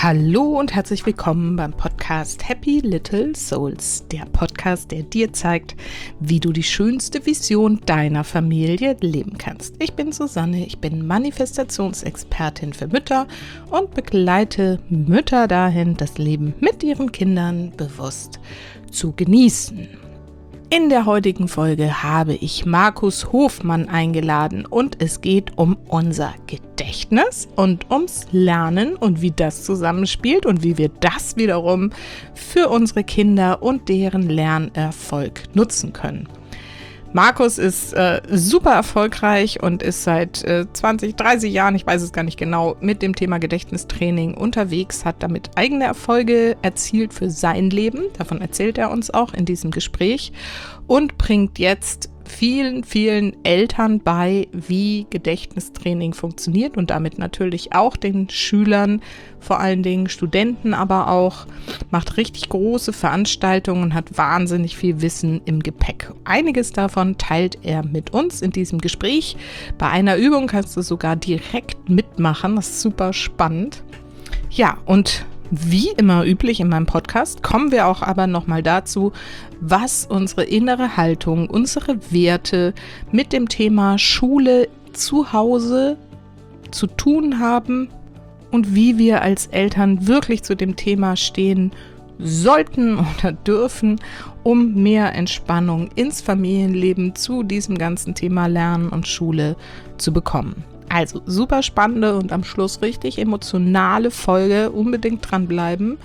Hallo und herzlich willkommen beim Podcast Happy Little Souls, der Podcast, der dir zeigt, wie du die schönste Vision deiner Familie leben kannst. Ich bin Susanne, ich bin Manifestationsexpertin für Mütter und begleite Mütter dahin, das Leben mit ihren Kindern bewusst zu genießen. In der heutigen Folge habe ich Markus Hofmann eingeladen und es geht um unser Gedächtnis und ums Lernen und wie das zusammenspielt und wie wir das wiederum für unsere Kinder und deren Lernerfolg nutzen können. Markus ist super erfolgreich und ist seit 20, 30 Jahren, ich weiß es gar nicht genau, mit dem Thema Gedächtnistraining unterwegs, hat damit eigene Erfolge erzielt für sein Leben, davon erzählt er uns auch in diesem Gespräch und bringt jetzt vielen, vielen Eltern bei, wie Gedächtnistraining funktioniert und damit natürlich auch den Schülern, vor allen Dingen Studenten, aber auch macht richtig große Veranstaltungen und hat wahnsinnig viel Wissen im Gepäck. Einiges davon teilt er mit uns in diesem Gespräch. Bei einer Übung kannst du sogar direkt mitmachen, das ist super spannend. Ja, und wie immer üblich in meinem Podcast kommen wir auch aber nochmal dazu, was unsere innere Haltung, unsere Werte mit dem Thema Schule zu Hause zu tun haben und wie wir als Eltern wirklich zu dem Thema stehen sollten oder dürfen, um mehr Entspannung ins Familienleben zu diesem ganzen Thema Lernen und Schule zu bekommen. Also super spannende und am Schluss richtig emotionale Folge, unbedingt dranbleiben.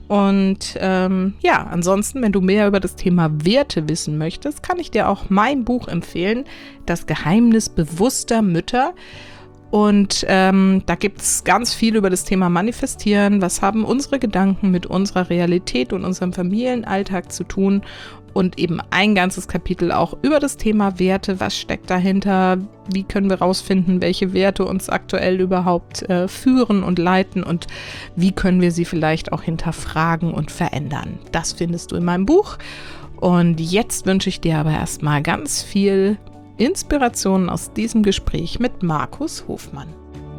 Und ansonsten, wenn du mehr über das Thema Werte wissen möchtest, kann ich dir auch mein Buch empfehlen, Das Geheimnis bewusster Mütter. Und da gibt es ganz viel über das Thema Manifestieren. Was haben unsere Gedanken mit unserer Realität und unserem Familienalltag zu tun? Und eben ein ganzes Kapitel auch über das Thema Werte. Was steckt dahinter? Wie können wir rausfinden, welche Werte uns aktuell überhaupt führen und leiten? Und wie können wir sie vielleicht auch hinterfragen und verändern? Das findest du in meinem Buch. Und jetzt wünsche ich dir aber erstmal ganz viel Inspiration aus diesem Gespräch mit Markus Hofmann.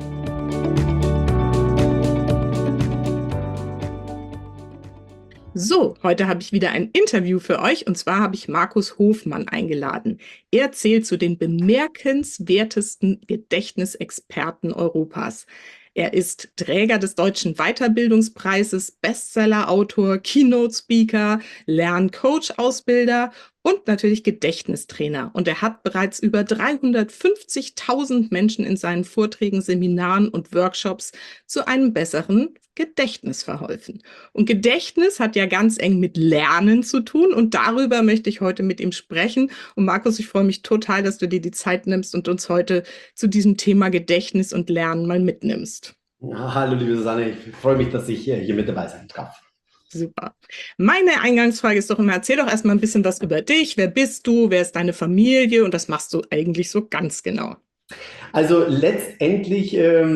So, heute habe ich wieder ein Interview für euch und zwar habe ich Markus Hofmann eingeladen. Er zählt zu den bemerkenswertesten Gedächtnisexperten Europas. Er ist Träger des Deutschen Weiterbildungspreises, Bestseller-Autor, Keynote-Speaker, Lerncoach-Ausbilder und natürlich Gedächtnistrainer. Und er hat bereits über 350.000 Menschen in seinen Vorträgen, Seminaren und Workshops zu einem besseren Gedächtnis verholfen. Und Gedächtnis hat ja ganz eng mit Lernen zu tun und darüber möchte ich heute mit ihm sprechen. Und Markus, ich freue mich total, dass du dir die Zeit nimmst und uns heute zu diesem Thema Gedächtnis und Lernen mal mitnimmst. Ja, hallo liebe Susanne, ich freue mich, dass ich hier mit dabei sein darf. Super. Meine Eingangsfrage ist doch immer, erzähl doch erstmal ein bisschen was über dich. Wer bist du? Wer ist deine Familie? Und das machst du eigentlich so ganz genau. Also letztendlich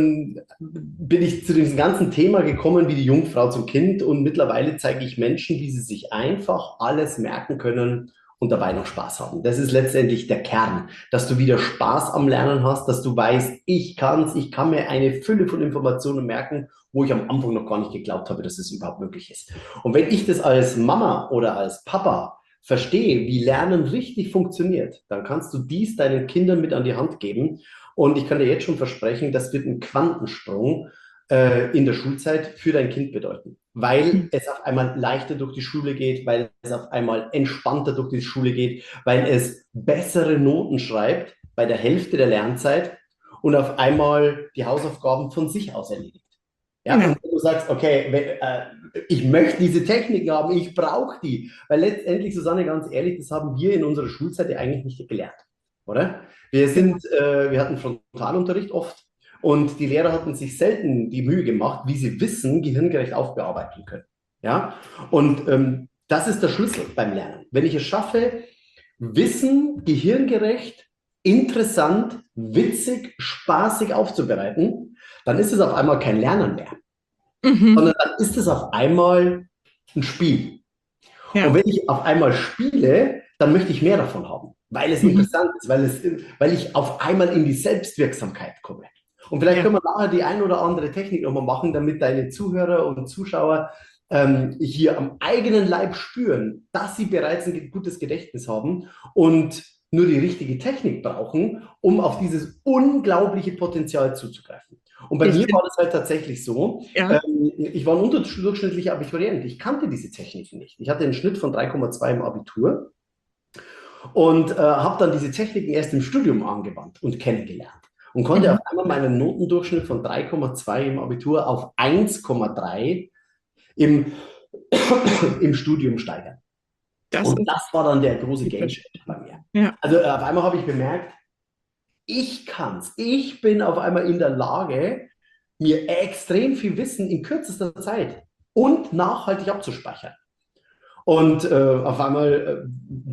bin ich zu diesem ganzen Thema gekommen wie die Jungfrau zum Kind und mittlerweile zeige ich Menschen, wie sie sich einfach alles merken können und dabei noch Spaß haben. Das ist letztendlich der Kern, dass du wieder Spaß am Lernen hast, dass du weißt, ich kann mir eine Fülle von Informationen merken, wo ich am Anfang noch gar nicht geglaubt habe, dass es überhaupt möglich ist. Und wenn ich das als Mama oder als Papa verstehe, wie Lernen richtig funktioniert, dann kannst du dies deinen Kindern mit an die Hand geben. Und ich kann dir jetzt schon versprechen, das wird einen Quantensprung in der Schulzeit für dein Kind bedeuten, weil es auf einmal leichter durch die Schule geht, weil es auf einmal entspannter durch die Schule geht, weil es bessere Noten schreibt bei der Hälfte der Lernzeit und auf einmal die Hausaufgaben von sich aus erledigt. Ja, und wenn du sagst, okay, ich möchte diese Technik haben, ich brauche die, weil letztendlich, Susanne, ganz ehrlich, das haben wir in unserer Schulzeit ja eigentlich nicht gelernt, oder? Wir hatten Frontalunterricht oft und die Lehrer hatten sich selten die Mühe gemacht, wie sie Wissen gehirngerecht aufbearbeiten können. Ja, und das ist der Schlüssel beim Lernen. Wenn ich es schaffe, Wissen gehirngerecht, interessant, witzig, spaßig aufzubereiten, dann ist es auf einmal kein Lernen mehr, sondern dann ist es auf einmal ein Spiel. Ja. Und wenn ich auf einmal spiele, dann möchte ich mehr davon haben, weil es interessant ist, weil ich auf einmal in die Selbstwirksamkeit komme. Und vielleicht Ja. können wir nachher die ein oder andere Technik nochmal machen, damit deine Zuhörer und Zuschauer hier am eigenen Leib spüren, dass sie bereits ein gutes Gedächtnis haben und nur die richtige Technik brauchen, um auf dieses unglaubliche Potenzial zuzugreifen. Und bei Ich mir finde, war das halt tatsächlich so, ja. ich war ein unterdurchschnittlicher Abiturient. Ich kannte diese Techniken nicht. Ich hatte einen Schnitt von 3,2 im Abitur und habe dann diese Techniken erst im Studium angewandt und kennengelernt. Und konnte Mhm. auf einmal meinen Notendurchschnitt von 3,2 im Abitur auf 1,3 im, im Studium steigern. Das Und ist das war dann der große super. Gamechanger bei mir. Ja. Also auf einmal habe ich bemerkt, ich kann's. Ich bin auf einmal in der Lage, mir extrem viel Wissen in kürzester Zeit und nachhaltig abzuspeichern. Und auf einmal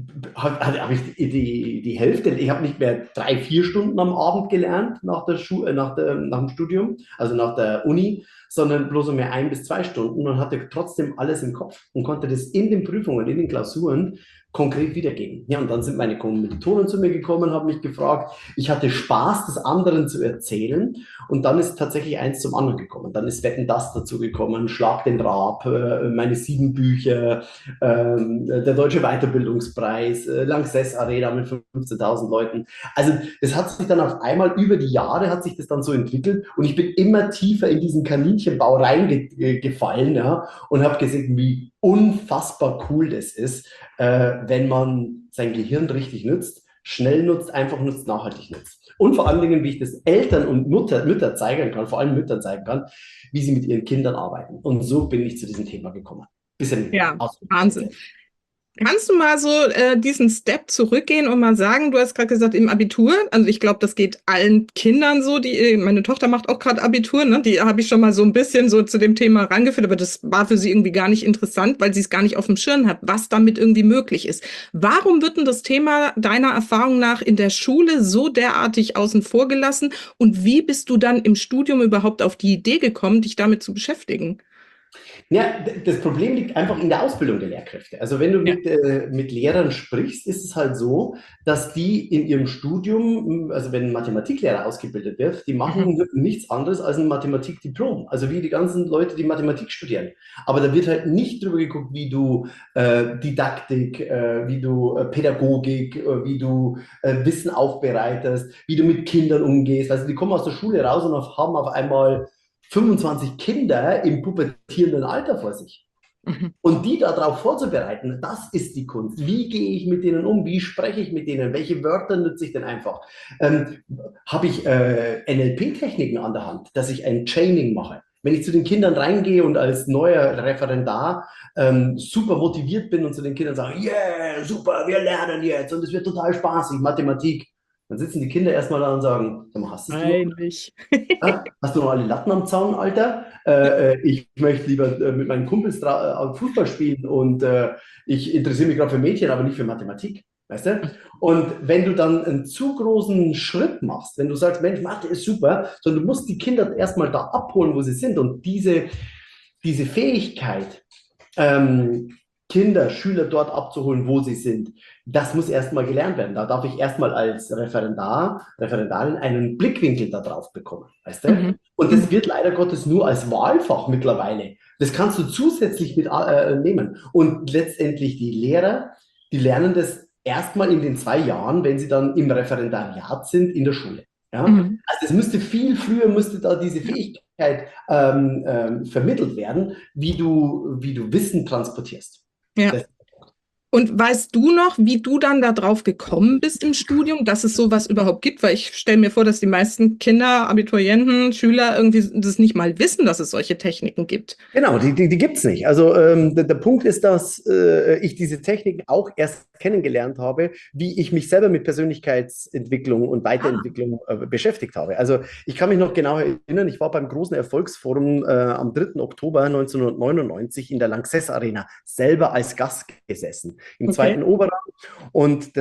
habe ich die Hälfte, ich habe nicht mehr 3, 4 Stunden am Abend gelernt nach dem Studium, also nach der Uni, sondern bloß mehr 1 bis 2 Stunden und hatte trotzdem alles im Kopf und konnte das in den Prüfungen, in den Klausuren konkret wiedergeben. Ja, und dann sind meine Kommilitonen zu mir gekommen, haben mich gefragt. Ich hatte Spaß, das anderen zu erzählen. Und dann ist tatsächlich eins zum anderen gekommen. Dann ist Wetten, das dazu gekommen, Schlag den Raab, meine 7 Bücher, der Deutsche Weiterbildungspreis, Lanxess Arena mit 15.000 Leuten. Also das hat sich dann auf einmal über die Jahre hat sich das dann so entwickelt und ich bin immer tiefer in diesen Kaninchenbau reingefallen, ja, und habe gesehen, wie unfassbar cool das ist, wenn man sein Gehirn richtig nutzt, schnell nutzt, einfach nutzt, nachhaltig nutzt. Und vor allen Dingen, wie ich das Eltern und Mütter zeigen kann, vor allem Müttern zeigen kann, wie sie mit ihren Kindern arbeiten. Und so bin ich zu diesem Thema gekommen. Bisschen Ja, Wahnsinn. Ausdrucksprozess. Kannst du mal so diesen Step zurückgehen und mal sagen, du hast gerade gesagt, im Abitur, also ich glaube, das geht allen Kindern so, meine Tochter macht auch gerade Abitur, ne? Die habe ich schon mal so ein bisschen so zu dem Thema rangeführt, aber das war für sie irgendwie gar nicht interessant, weil sie es gar nicht auf dem Schirm hat, was damit irgendwie möglich ist. Warum wird denn das Thema deiner Erfahrung nach in der Schule so derartig außen vor gelassen und wie bist du dann im Studium überhaupt auf die Idee gekommen, dich damit zu beschäftigen? Ja, das Problem liegt einfach in der Ausbildung der Lehrkräfte. Also wenn du Ja. mit Lehrern sprichst, ist es halt so, dass die in ihrem Studium, also wenn ein Mathematiklehrer ausgebildet wird, die Mhm. machen nichts anderes als ein Mathematikdiplom. Also wie die ganzen Leute, die Mathematik studieren. Aber da wird halt nicht drüber geguckt, wie du Didaktik, wie du Pädagogik, wie du Wissen aufbereitest, wie du mit Kindern umgehst. Also die kommen aus der Schule raus und haben auf einmal 25 Kinder im pubertierenden Alter vor sich. Mhm. Und die darauf vorzubereiten, das ist die Kunst. Wie gehe ich mit denen um? Wie spreche ich mit denen? Welche Wörter nutze ich denn einfach? Habe ich NLP-Techniken an der Hand, dass ich ein Chaining mache? Wenn ich zu den Kindern reingehe und als neuer Referendar super motiviert bin und zu den Kindern sage, yeah, super, wir lernen jetzt und es wird total spaßig, Mathematik, dann sitzen die Kinder erstmal da und sagen, hast du es noch? Eigentlich. Ja, hast du noch alle Latten am Zaun, Alter? Ich möchte lieber mit meinen Kumpels Fußball spielen und ich interessiere mich gerade für Mädchen, aber nicht für Mathematik. Weißt du? Und wenn du dann einen zu großen Schritt machst, wenn du sagst, Mensch, Mathe ist super, sondern du musst die Kinder erstmal da abholen, wo sie sind und diese Fähigkeit, ähm, Kinder, Schüler dort abzuholen, wo sie sind. Das muss erstmal gelernt werden. Da darf ich erstmal als Referendar, Referendarin einen Blickwinkel darauf bekommen. Weißt du? Mhm. Und das Mhm. wird leider Gottes nur als Wahlfach mittlerweile. Das kannst du zusätzlich mit nehmen. Und letztendlich die Lehrer, die lernen das erstmal in den 2 Jahren, wenn sie dann im Referendariat sind, in der Schule. Ja? Mhm. Also es müsste viel früher, müsste da diese Fähigkeit vermittelt werden, wie du Wissen transportierst. Ja. Das, Und weißt du noch, wie du dann da drauf gekommen bist im Studium, dass es sowas überhaupt gibt? Weil ich stelle mir vor, dass die meisten Kinder, Abiturienten, Schüler irgendwie das nicht mal wissen, dass es solche Techniken gibt. genau, die gibt es nicht. Also der Punkt ist, dass ich diese Techniken auch erst kennengelernt habe, wie ich mich selber mit Persönlichkeitsentwicklung und Ah, Weiterentwicklung beschäftigt habe. Also ich kann mich noch genau erinnern, ich war beim großen Erfolgsforum am 3. Oktober 1999 in der Lanxess Arena selber als Gast gesessen, im okay. zweiten Oberrang. Und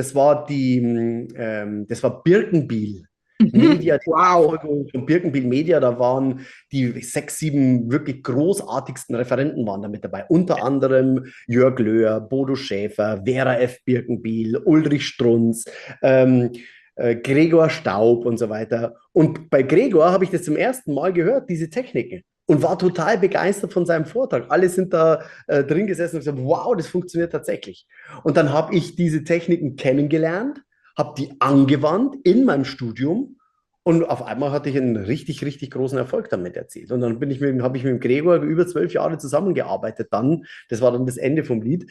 das war Birkenbiel. Mhm. Media, die Wow. Nachfolgung von Birkenbiel Media, da waren die 6, 7 wirklich großartigsten Referenten waren da mit dabei. Unter anderem Jörg Löhr, Bodo Schäfer, Vera F. Birkenbiel, Ulrich Strunz, ähm, Gregor Staub und so weiter. Und bei Gregor habe ich das zum ersten Mal gehört, diese Techniken. Und war total begeistert von seinem Vortrag. Alle sind da drin gesessen und gesagt, wow, das funktioniert tatsächlich. Und dann habe ich diese Techniken kennengelernt, habe die angewandt in meinem Studium und auf einmal hatte ich einen richtig, richtig großen Erfolg damit erzielt. Und dann habe ich mit dem Gregor über 12 Jahre zusammengearbeitet. Dann, das war dann das Ende vom Lied,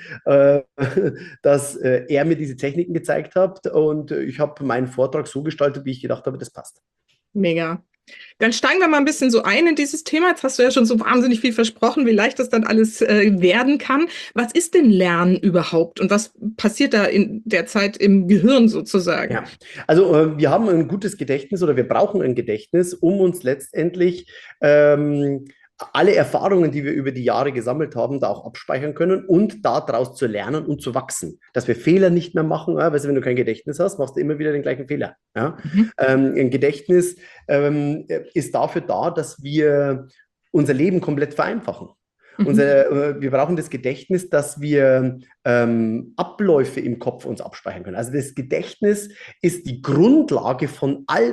dass er mir diese Techniken gezeigt hat und ich habe meinen Vortrag so gestaltet, wie ich gedacht habe, das passt. Mega. Dann steigen wir mal ein bisschen so ein in dieses Thema. Jetzt hast du ja schon so wahnsinnig viel versprochen, wie leicht das dann alles werden kann. Was ist denn Lernen überhaupt und was passiert da in der Zeit im Gehirn sozusagen? Ja, also wir haben ein gutes Gedächtnis oder wir brauchen ein Gedächtnis, um uns letztendlich alle Erfahrungen, die wir über die Jahre gesammelt haben, da auch abspeichern können und daraus zu lernen und zu wachsen. Dass wir Fehler nicht mehr machen, ja, weil wenn du kein Gedächtnis hast, machst du immer wieder den gleichen Fehler. Ja? Ein Gedächtnis ist dafür da, dass wir unser Leben komplett vereinfachen. Wir brauchen das Gedächtnis, dass wir Abläufe im Kopf uns abspeichern können. Also das Gedächtnis ist die Grundlage von all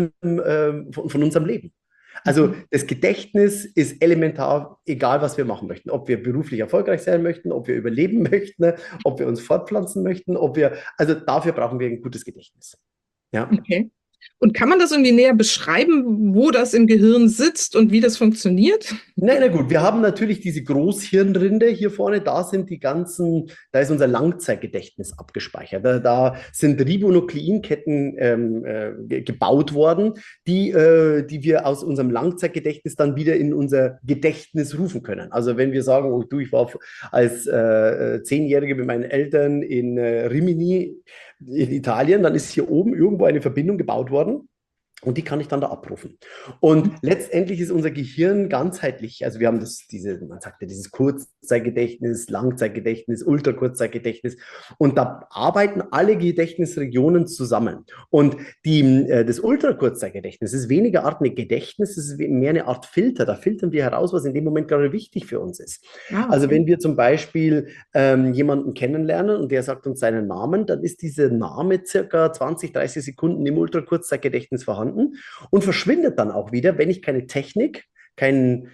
von unserem Leben. Also das Gedächtnis ist elementar, egal was wir machen möchten. Ob wir beruflich erfolgreich sein möchten, ob wir überleben möchten, ob wir uns fortpflanzen möchten, also dafür brauchen wir ein gutes Gedächtnis. Ja. Okay. Und kann man das irgendwie näher beschreiben, wo das im Gehirn sitzt und wie das funktioniert? Na gut, wir haben natürlich diese Großhirnrinde hier vorne, da ist unser Langzeitgedächtnis abgespeichert. Da sind Ribonukleinketten gebaut worden, die wir aus unserem Langzeitgedächtnis dann wieder in unser Gedächtnis rufen können. Also wenn wir sagen, oh, du, ich war als Zehnjährige mit meinen Eltern in Rimini in Italien, dann ist hier oben irgendwo eine Verbindung gebaut worden. Und die kann ich dann da abrufen. Und letztendlich ist unser Gehirn ganzheitlich. Also wir haben man sagt ja dieses Kurzzeitgedächtnis, Langzeitgedächtnis, Ultrakurzzeitgedächtnis. Und da arbeiten alle Gedächtnisregionen zusammen. Und das Ultrakurzzeitgedächtnis ist weniger Art eine Gedächtnis, es ist mehr eine Art Filter. Da filtern wir heraus, was in dem Moment gerade wichtig für uns ist. Okay. Also wenn wir zum Beispiel jemanden kennenlernen und der sagt uns seinen Namen, dann ist dieser Name circa 20, 30 Sekunden im Ultrakurzzeitgedächtnis vorhanden und verschwindet dann auch wieder, wenn ich keine Technik, keine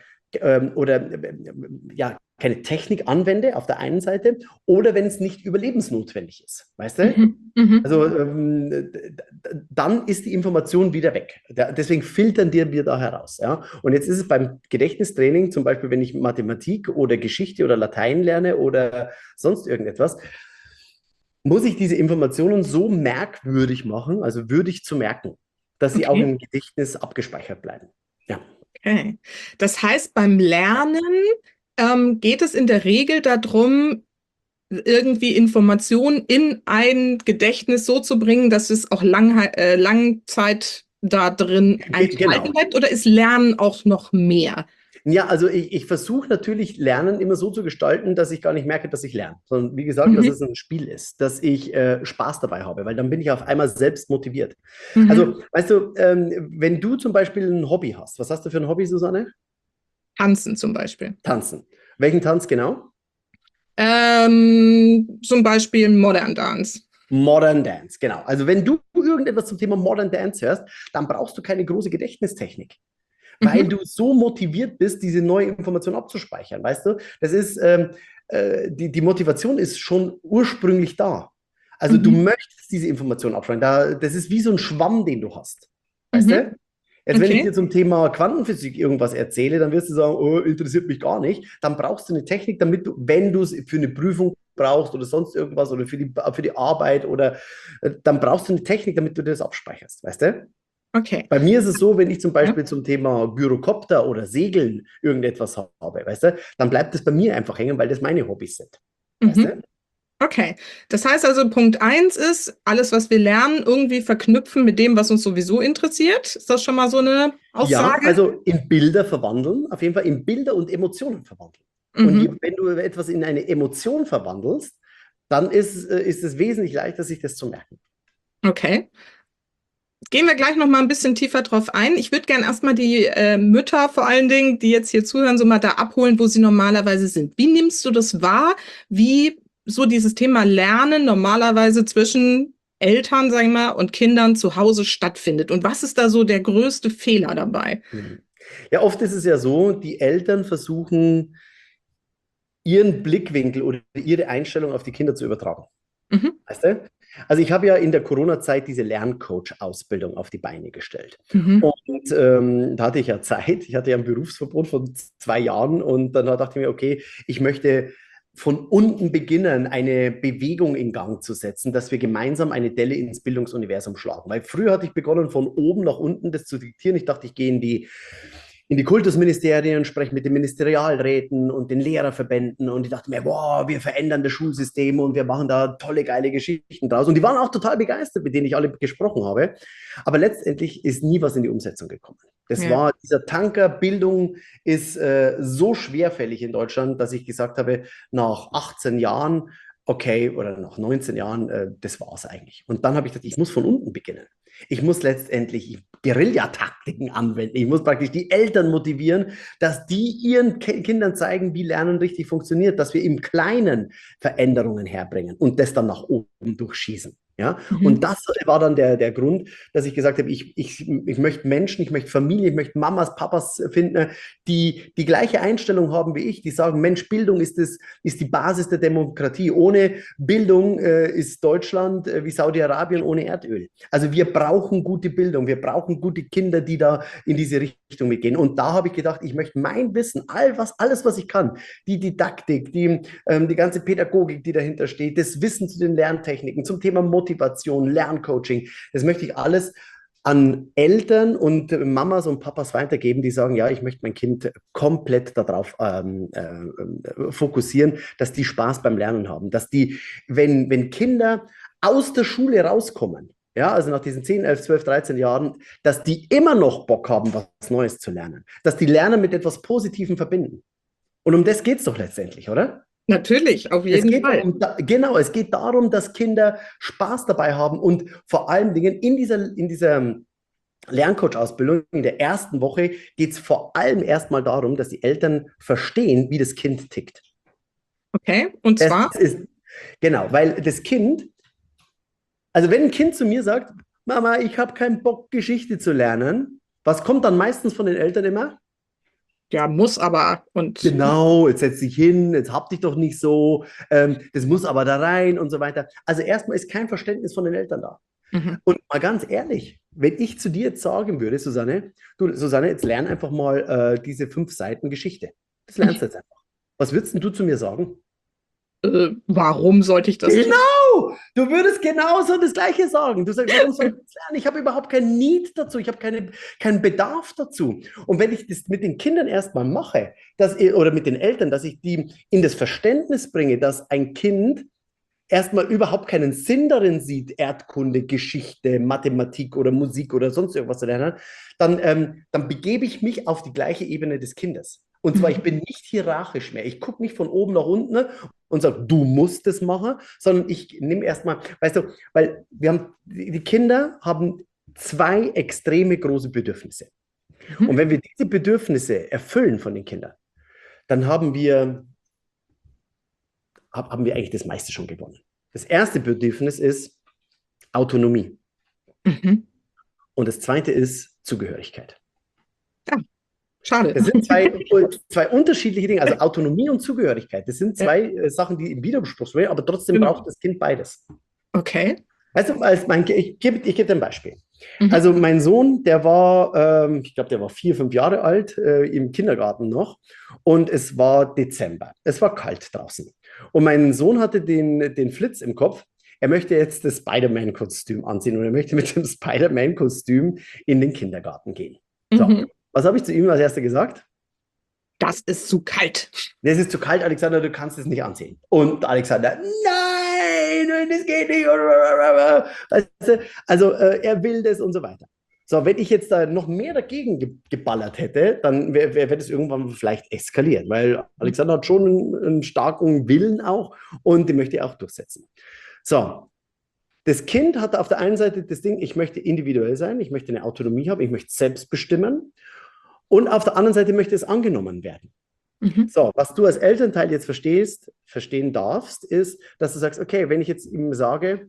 Technik anwende auf der einen Seite oder wenn es nicht überlebensnotwendig ist, weißt du? Also dann ist die Information wieder weg. Deswegen filtern wir da heraus. Ja? Und jetzt ist es beim Gedächtnistraining, zum Beispiel, wenn ich Mathematik oder Geschichte oder Latein lerne oder sonst irgendetwas, muss ich diese Informationen so merkwürdig machen, also würdig zu merken, dass sie auch im Gedächtnis abgespeichert bleiben. Ja. Okay. Das heißt, beim Lernen geht es in der Regel darum, irgendwie Informationen in ein Gedächtnis so zu bringen, dass es auch lange Zeit da drin enthalten bleibt, oder ist Lernen auch noch mehr? Ja, also ich versuche natürlich Lernen immer so zu gestalten, dass ich gar nicht merke, dass ich lerne. Sondern wie gesagt, dass es ein Spiel ist, dass ich Spaß dabei habe, weil dann bin ich auf einmal selbst motiviert. Also, weißt du, wenn du zum Beispiel ein Hobby hast, was hast du für ein Hobby, Susanne? Tanzen zum Beispiel. Tanzen. Welchen Tanz genau? Zum Beispiel Modern Dance. Modern Dance, genau. Also wenn du irgendetwas zum Thema Modern Dance hörst, dann brauchst du keine große Gedächtnistechnik. Weil du so motiviert bist, diese neue Information abzuspeichern, weißt du? Das ist, die Motivation ist schon ursprünglich da. Also du möchtest diese Information abspeichern. Das ist wie so ein Schwamm, den du hast, weißt du? Jetzt, wenn ich dir zum Thema Quantenphysik irgendwas erzähle, dann wirst du sagen, oh, interessiert mich gar nicht. Dann brauchst du eine Technik, damit du, wenn du es für eine Prüfung brauchst oder sonst irgendwas oder für die Arbeit oder dann brauchst du eine Technik, damit du das abspeicherst, weißt du? Okay. Bei mir ist es so, wenn ich zum Beispiel zum Thema Gyrokopter oder Segeln irgendetwas habe, weißt du, dann bleibt es bei mir einfach hängen, weil das meine Hobbys sind. Weißt du? Okay, das heißt also, Punkt 1 ist, alles, was wir lernen, irgendwie verknüpfen mit dem, was uns sowieso interessiert. Ist das schon mal so eine Aussage? Ja, also in Bilder verwandeln, auf jeden Fall in Bilder und Emotionen verwandeln. Und wenn du etwas in eine Emotion verwandelst, dann ist es wesentlich leichter, sich das zu merken. Okay. Gehen wir gleich noch mal ein bisschen tiefer drauf ein. Ich würde gerne erstmal die Mütter vor allen Dingen, die jetzt hier zuhören, so mal da abholen, wo sie normalerweise sind. Wie nimmst du das wahr, wie so dieses Thema Lernen normalerweise zwischen Eltern, sagen wir mal, und Kindern zu Hause stattfindet. Und was ist da so der größte Fehler dabei? Mhm. Ja, oft ist es ja so, die Eltern versuchen, ihren Blickwinkel oder ihre Einstellung auf die Kinder zu übertragen. Mhm. Weißt du? Also ich habe ja in der Corona-Zeit diese Lerncoach-Ausbildung auf die Beine gestellt. Mhm. Und da hatte ich ja Zeit. Ich hatte ja ein Berufsverbot von 2 Jahren und dann dachte ich mir, okay, ich möchte von unten beginnen, eine Bewegung in Gang zu setzen, dass wir gemeinsam eine Delle ins Bildungsuniversum schlagen. Weil früher hatte ich begonnen, von oben nach unten das zu diktieren. Ich dachte, ich gehe in die Kultusministerien, spreche mit den Ministerialräten und den Lehrerverbänden und ich dachte mir, boah, wir verändern das Schulsystem und wir machen da tolle, geile Geschichten draus. Und die waren auch total begeistert, mit denen ich alle gesprochen habe. Aber letztendlich ist nie was in die Umsetzung gekommen. Das Ja. war, dieser Tanker Bildung ist so schwerfällig in Deutschland, dass ich gesagt habe, nach 18 Jahren, okay, oder nach 19 Jahren, das war es eigentlich. Und dann habe ich gedacht, ich muss von unten beginnen. Ich muss letztendlich Guerillataktiken anwenden. Ich muss praktisch die Eltern motivieren, dass die ihren Kindern zeigen, wie Lernen richtig funktioniert, dass wir im Kleinen Veränderungen herbringen und das dann nach oben durchschießen. Ja? Und Mhm. das war dann der Grund, dass ich gesagt habe, ich möchte Menschen, ich möchte Familie, ich möchte Mamas, Papas finden, die die gleiche Einstellung haben wie ich, die sagen, Mensch, Bildung ist die Basis der Demokratie. Ohne Bildung ist Deutschland wie Saudi-Arabien ohne Erdöl. Also wir brauchen gute Bildung, wir brauchen gute Kinder, die da in diese Richtung mitgehen. Und da habe ich gedacht, ich möchte mein Wissen, alles, was ich kann, die Didaktik, die ganze Pädagogik, die dahinter steht, das Wissen zu den Lerntechniken, zum Thema Motivation, Lerncoaching, das möchte ich alles an Eltern und Mamas und Papas weitergeben, die sagen, ja, ich möchte mein Kind komplett darauf fokussieren, dass die Spaß beim Lernen haben, dass die, wenn Kinder aus der Schule rauskommen, ja, also nach diesen 10, 11, 12, 13 Jahren, dass die immer noch Bock haben, was Neues zu lernen, dass die Lernen mit etwas Positivem verbinden. Und um das geht es doch letztendlich, oder? Natürlich, auf Es jeden geht Fall. genau, es geht darum, dass Kinder Spaß dabei haben und vor allen Dingen in dieser Lerncoach-Ausbildung in der ersten Woche geht es vor allem erstmal darum, dass die Eltern verstehen, wie das Kind tickt. Okay, und Das zwar? ist, genau, weil das Kind, also wenn ein Kind zu mir sagt, Mama, ich habe keinen Bock, Geschichte zu lernen, was kommt dann meistens von den Eltern immer? Ja, muss aber. Und Genau, jetzt setz dich hin, jetzt hab dich doch nicht so, das muss aber da rein und so weiter. Also erstmal ist kein Verständnis von den Eltern da. mhm. Und mal ganz ehrlich, wenn ich zu dir jetzt sagen würde, Susanne, du, Susanne, jetzt lern einfach mal diese 5 Seiten Geschichte. Das lernst du jetzt einfach. Was würdest denn du zu mir sagen? Warum sollte ich das tun? Genau! Du würdest genauso das Gleiche sagen. Du sagst, warum soll ich das lernen? Ich habe überhaupt keinen Need dazu. Ich habe keinen Bedarf dazu. Und wenn ich das mit den Kindern erstmal mache, oder mit den Eltern, dass ich die in das Verständnis bringe, dass ein Kind erstmal überhaupt keinen Sinn darin sieht, Erdkunde, Geschichte, Mathematik oder Musik oder sonst irgendwas zu lernen, dann begebe ich mich auf die gleiche Ebene des Kindes. Und zwar, ich bin nicht hierarchisch mehr. Ich gucke nicht von oben nach unten und sage, du musst es machen, sondern ich nehme erstmal, weißt du, weil die Kinder haben 2 extreme große Bedürfnisse. Und Mhm. wenn wir diese Bedürfnisse erfüllen von den Kindern, dann haben wir eigentlich das meiste schon gewonnen. Das erste Bedürfnis ist Autonomie. Mhm. Und das zweite ist Zugehörigkeit. Ja, schade. Das sind zwei unterschiedliche Dinge. Also Autonomie und Zugehörigkeit. Das sind Ja, 2 Sachen, die im Widerspruch stehen, aber trotzdem genau. braucht das Kind beides. Okay. Also, ich gebe dir ein Beispiel. Mhm. Also mein Sohn, der war, ich glaube, der war 4, 5 Jahre alt, im Kindergarten noch. Und es war Dezember. Es war kalt draußen. Und mein Sohn hatte den Flitz im Kopf. Er möchte jetzt das Spider-Man-Kostüm anziehen und er möchte mit dem Spider-Man-Kostüm in den Kindergarten gehen. So, Mhm. was habe ich zu ihm als erster gesagt? Das ist zu kalt. Das ist zu kalt, Alexander, du kannst es nicht anziehen. Und Alexander, nein, das geht nicht. Weißt du, also er will das und so weiter. So, wenn ich jetzt da noch mehr dagegen geballert hätte, dann wäre das irgendwann vielleicht eskaliert, weil Alexander hat schon einen starken Willen auch und den möchte er auch durchsetzen. So, das Kind hat auf der einen Seite das Ding, ich möchte individuell sein, ich möchte eine Autonomie haben, ich möchte selbst bestimmen und auf der anderen Seite möchte es angenommen werden. Mhm. So, was du als Elternteil jetzt verstehen darfst, ist, dass du sagst, okay, wenn ich jetzt ihm sage,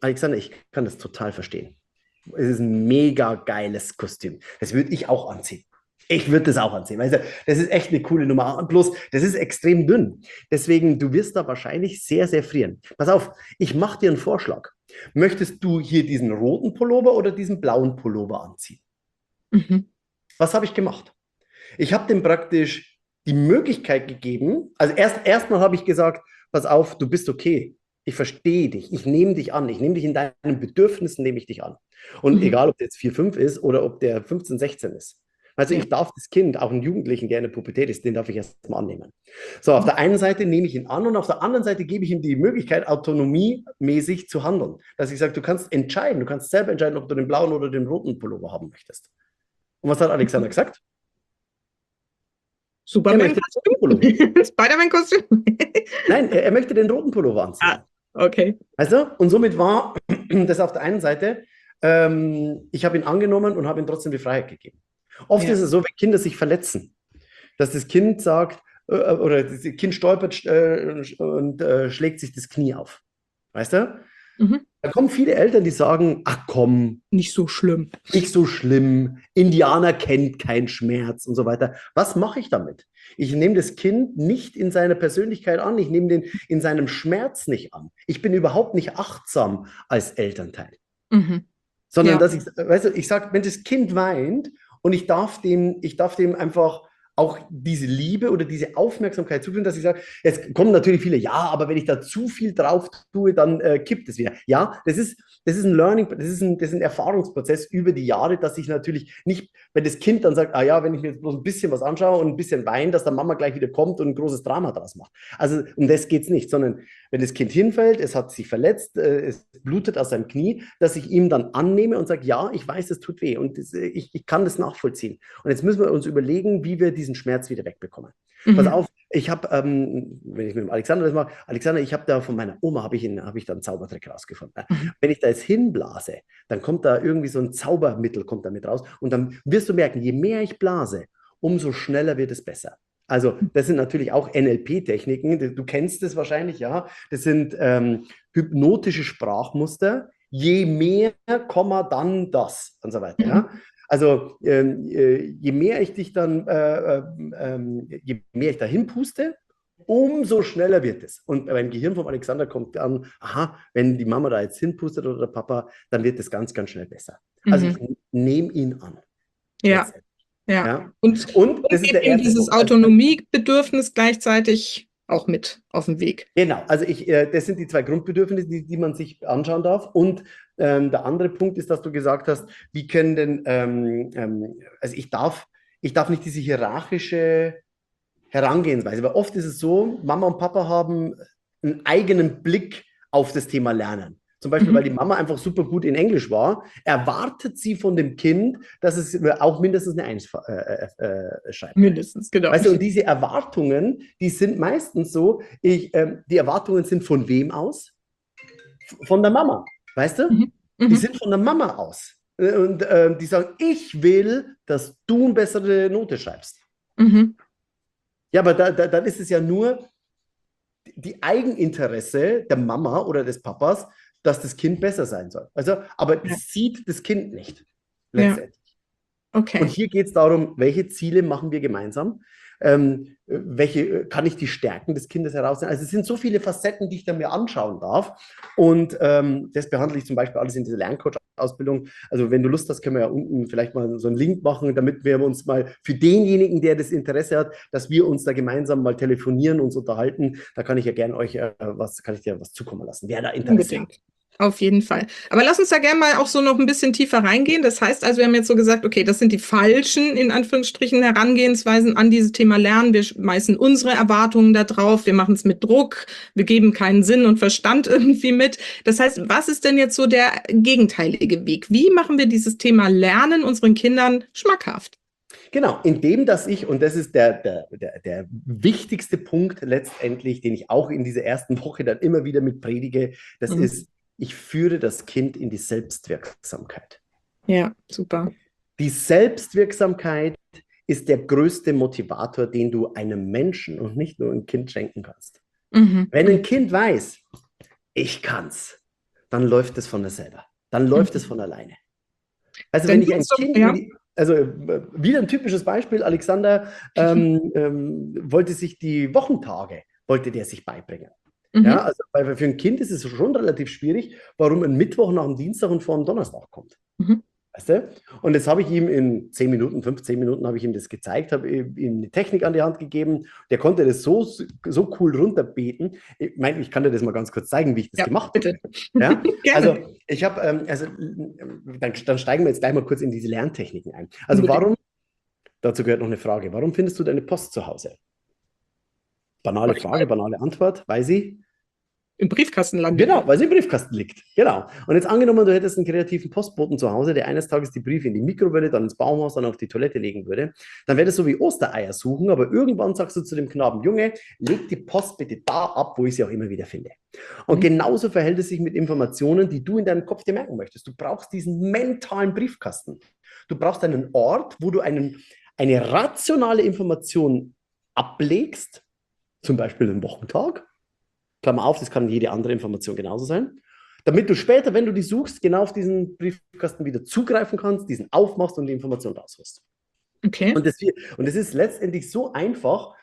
Alexander, ich kann das total verstehen. Es ist ein mega geiles Kostüm. Das würde ich auch anziehen. Ich würde das auch anziehen. Weißt du, das ist echt eine coole Nummer. Bloß, das ist extrem dünn. Deswegen, du wirst da wahrscheinlich sehr, sehr frieren. Pass auf, ich mache dir einen Vorschlag. Möchtest du hier diesen roten Pullover oder diesen blauen Pullover anziehen? Mhm. Was habe ich gemacht? Ich habe dem praktisch die Möglichkeit gegeben, also erstmal habe ich gesagt, pass auf, du bist okay. Ich verstehe dich, ich nehme dich an, ich nehme dich in deinen Bedürfnissen, nehme ich dich an. Und Mhm. egal, ob der jetzt 4, 5 ist oder ob der 15, 16 ist. Also Ja. ich darf das Kind, auch einen Jugendlichen, der in der Pubertät ist, den darf ich erst mal annehmen. So, auf der einen Seite nehme ich ihn an und auf der anderen Seite gebe ich ihm die Möglichkeit, autonomiemäßig zu handeln. Dass ich sage, du kannst entscheiden, du kannst selber entscheiden, ob du den blauen oder den roten Pullover haben möchtest. Und was hat Alexander gesagt? Er möchte den roten Pullover. Superman-Kostüm? Spider-Man-Kostüm? Nein, er möchte den roten Pullover anziehen. Ah, okay. Also, und somit war das auf der einen Seite, ich habe ihn angenommen und habe ihm trotzdem die Freiheit gegeben. Oft Ja. ist es so, wenn Kinder sich verletzen, dass das Kind sagt, oder das Kind stolpert und schlägt sich das Knie auf. Weißt du? Mhm. Da kommen viele Eltern, die sagen, ach komm, Nicht so schlimm. nicht so schlimm, Indianer kennt keinen Schmerz und so weiter. Was mache ich damit? Ich nehme das Kind nicht in seiner Persönlichkeit an, ich nehme den in seinem Schmerz nicht an. Ich bin überhaupt nicht achtsam als Elternteil, Mhm. sondern Ja. dass ich, weißt du, ich sage, wenn das Kind weint und ich darf dem einfach auch diese Liebe oder diese Aufmerksamkeit zuführen, dass ich sage, jetzt kommen natürlich viele, ja, aber wenn ich da zu viel drauf tue, dann kippt es wieder. Ja, das ist ein Learning, das ist ein Erfahrungsprozess über die Jahre, dass ich natürlich nicht, wenn das Kind dann sagt, ah ja, wenn ich mir jetzt bloß ein bisschen was anschaue und ein bisschen weine, dass dann Mama gleich wieder kommt und ein großes Drama draus macht. Also um das geht es nicht, sondern wenn das Kind hinfällt, es hat sich verletzt, es blutet aus seinem Knie, dass ich ihm dann annehme und sage, ja, ich weiß, es tut weh und ich kann das nachvollziehen. Und jetzt müssen wir uns überlegen, wie wir diesen Schmerz wieder wegbekommen. Pass Mhm. auf, ich habe, wenn ich mit dem Alexander das mache, Alexander, ich habe da von meiner Oma, habe ich da einen Zaubertrick rausgefunden. Mhm. Wenn ich da jetzt hinblase, dann kommt da irgendwie so ein Zaubermittel, kommt da mit raus und dann wirst du merken, je mehr ich blase, umso schneller wird es besser. Also das sind natürlich auch NLP-Techniken, du kennst es wahrscheinlich, ja. Das sind hypnotische Sprachmuster, je mehr, dann das und so weiter, Mhm. ja. Also je mehr ich dich dann, je mehr ich dahin puste, umso schneller wird es. Und beim Gehirn vom Alexander kommt an, aha, wenn die Mama da jetzt hinpustet oder der Papa, dann wird es ganz, ganz schnell besser. Also ich Mhm. nehme ihn an, Ja, letztendlich. ja. Ja? Und Und das ist gebe der ihm erste dieses Punkt. Also, Autonomiebedürfnis gleichzeitig auch mit auf den Weg. genau, also das sind die zwei Grundbedürfnisse, die man sich anschauen darf. Und der andere Punkt ist, dass du gesagt hast, wie können denn, also ich darf nicht diese hierarchische Herangehensweise, weil oft ist es so, Mama und Papa haben einen eigenen Blick auf das Thema Lernen. Zum Beispiel, weil Mhm. die Mama einfach super gut in Englisch war, erwartet sie von dem Kind, dass es auch mindestens eine Eins schreibt. Mindestens, genau. Weißt du, und diese Erwartungen, die sind meistens so, die Erwartungen sind von wem aus? Von der Mama, weißt du? Mhm. Die Mhm. sind von der Mama aus. Und die sagen, ich will, dass du eine bessere Note schreibst. Mhm. Ja, aber dann ist es ja nur die Eigeninteresse der Mama oder des Papas, dass das Kind besser sein soll. Also, aber Ja, das sieht das Kind nicht, ja, letztendlich. Und okay. hier geht es darum, welche Ziele machen wir gemeinsam? Welche kann ich die Stärken des Kindes herausnehmen? Also es sind so viele Facetten, die ich dann mir anschauen darf. Und das behandle ich zum Beispiel alles in dieser Lerncoach-Ausbildung. Also wenn du Lust hast, können wir ja unten vielleicht mal so einen Link machen, damit wir uns mal für denjenigen, der das Interesse hat, dass wir uns da gemeinsam mal telefonieren, uns unterhalten. Da kann ich ja gerne euch kann ich dir was zukommen lassen, wer da Interesse hat. Unbedingt. Auf jeden Fall. Aber lass uns da gerne mal auch so noch ein bisschen tiefer reingehen. Das heißt also, wir haben jetzt so gesagt, okay, das sind die falschen, in Anführungsstrichen, Herangehensweisen an dieses Thema Lernen. Wir schmeißen unsere Erwartungen da drauf. Wir machen es mit Druck. Wir geben keinen Sinn und Verstand irgendwie mit. Das heißt, was ist denn jetzt so der gegenteilige Weg? Wie machen wir dieses Thema Lernen unseren Kindern schmackhaft? Genau, indem dass ich, und das ist der wichtigste Punkt letztendlich, den ich auch in dieser ersten Woche dann immer wieder mit predige, das Mhm. ist, ich führe das Kind in die Selbstwirksamkeit. Ja, super. Die Selbstwirksamkeit ist der größte Motivator, den du einem Menschen und nicht nur einem Kind schenken kannst. Mhm. Wenn ein Kind weiß, ich kann's, dann läuft es von selber. Dann läuft es von alleine. Also Wenn wenn ich ein du Kind, ja. also wieder ein typisches Beispiel, Alexander wollte sich die Wochentage, wollte der sich beibringen. Ja, Mhm. also weil für ein Kind ist es schon relativ schwierig, warum ein Mittwoch nach dem Dienstag und vor dem Donnerstag kommt. Mhm. Weißt du? Und das habe ich ihm in 10 Minuten, 15 Minuten habe ich ihm das gezeigt, habe ihm eine Technik an die Hand gegeben. Der konnte das so cool runterbeten. Ich meine, ich kann dir das mal ganz kurz zeigen, wie ich das Ja, gemacht bitte. habe. Ja? Also Gerne. ich habe, dann steigen wir jetzt gleich mal kurz in diese Lerntechniken ein. Also Unbedingt. dazu gehört noch eine Frage, warum findest du deine Post zu Hause? Banale Weil ich Frage, banale Antwort, weil sie im Briefkasten landet. Genau, weil sie im Briefkasten liegt. Genau. Und jetzt angenommen, du hättest einen kreativen Postboten zu Hause, der eines Tages die Briefe in die Mikrowelle, dann ins Baumhaus, dann auf die Toilette legen würde, dann wäre das so wie Ostereier suchen, aber irgendwann sagst du zu dem Knaben, Junge, leg die Post bitte da ab, wo ich sie auch immer wieder finde. Und Mhm. genauso verhält es sich mit Informationen, die du in deinem Kopf dir merken möchtest. Du brauchst diesen mentalen Briefkasten. Du brauchst einen Ort, wo du eine rationale Information ablegst, zum Beispiel einen Wochentag. Klammer auf, das kann jede andere Information genauso sein, damit du später, wenn du die suchst, genau auf diesen Briefkasten wieder zugreifen kannst, diesen aufmachst und die Information rausholst. Okay. Und das ist letztendlich so einfach,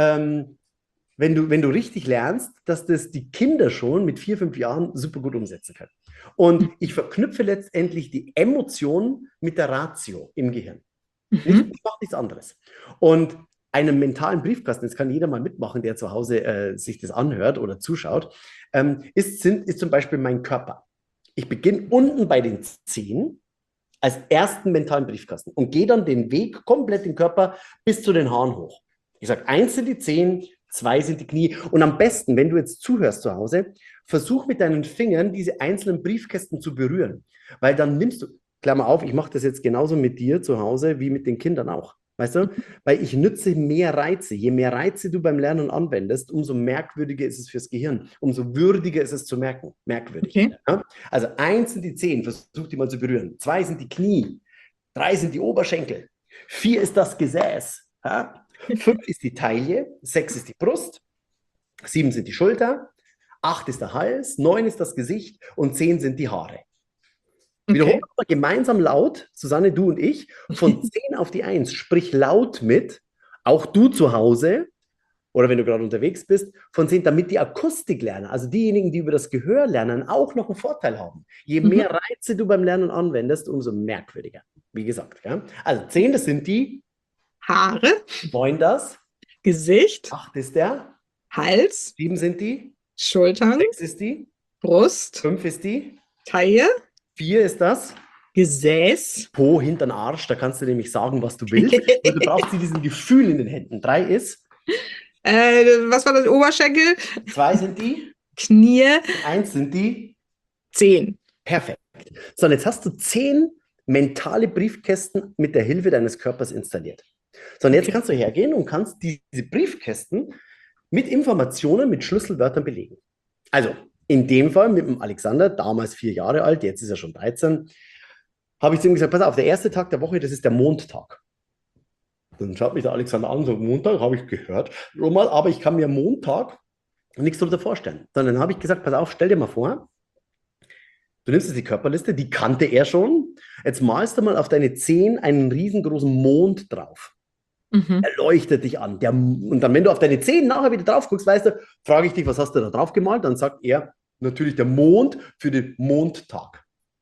wenn du richtig lernst, dass das die Kinder schon mit 4, 5 Jahren super gut umsetzen können. Und ich verknüpfe letztendlich die Emotion mit der Ratio im Gehirn. Mhm. Ich mache nichts anderes. Und einen mentalen Briefkasten, das kann jeder mal mitmachen, der zu Hause sich das anhört oder zuschaut, ist zum Beispiel mein Körper. Ich beginne unten bei den Zehen als ersten mentalen Briefkasten und gehe dann den Weg komplett den Körper bis zu den Haaren hoch. Ich sage, 1 sind die Zehen, 2 sind die Knie. Und am besten, wenn du jetzt zuhörst zu Hause, versuch mit deinen Fingern diese einzelnen Briefkästen zu berühren. Weil dann nimmst du, Klammer auf, ich mache das jetzt genauso mit dir zu Hause wie mit den Kindern auch. Weißt du? Weil ich nütze mehr Reize. Je mehr Reize du beim Lernen anwendest, umso merkwürdiger ist es fürs Gehirn. Umso würdiger ist es zu merken. Merkwürdig. Okay. Ja? Also 1 sind die Zehen, versuch die mal zu berühren. 2 sind die Knie. 3 sind die Oberschenkel. 4 ist das Gesäß. Ja? 5 ist die Taille. 6 ist die Brust. 7 sind die Schulter. 8 ist der Hals. 9 ist das Gesicht. Und 10 sind die Haare. Wiederholen wir gemeinsam laut, Susanne, du und ich, von 10 auf die 1. Sprich laut mit, auch du zu Hause oder wenn du gerade unterwegs bist, von 10, damit die Akustik lernen, also diejenigen, die über das Gehör lernen, auch noch einen Vorteil haben. Je mehr Reize du beim Lernen anwendest, umso merkwürdiger. Wie gesagt. Ja? Also 10, das sind die Haare, 9 das, Gesicht, 8 ist der, Hals, 7 sind die, Schultern, 6 ist die, Brust, 5 ist die, Taille, 4 ist das, Gesäß. Po hinter den Arsch, da kannst du nämlich sagen, was du willst. Und du brauchst diesen Gefühl in den Händen. 3 ist. Was war das? Oberschenkel? 2 sind die. Knie. 1 sind die. 10. Perfekt. So, und jetzt hast du 10 mentale Briefkästen mit der Hilfe deines Körpers installiert. So, und jetzt kannst du hergehen und kannst diese Briefkästen mit Informationen, mit Schlüsselwörtern belegen. Also, in dem Fall mit dem Alexander, damals 4 Jahre alt, jetzt ist er schon 13, habe ich zu ihm gesagt, pass auf, der erste Tag der Woche, das ist der Mondtag. Dann schaut mich der Alexander an, so Montag, habe ich gehört, Roman, aber ich kann mir Montag nichts darunter vorstellen. Dann habe ich gesagt, pass auf, stell dir mal vor, du nimmst jetzt die Körperliste, die kannte er schon, jetzt malst du mal auf deine 10 einen riesengroßen Mond drauf. Er leuchtet dich an. Und dann, wenn du auf deine 10 nachher wieder drauf guckst, weißt du, frage ich dich, was hast du da drauf gemalt? Dann sagt er, natürlich der Mond für den Mondtag.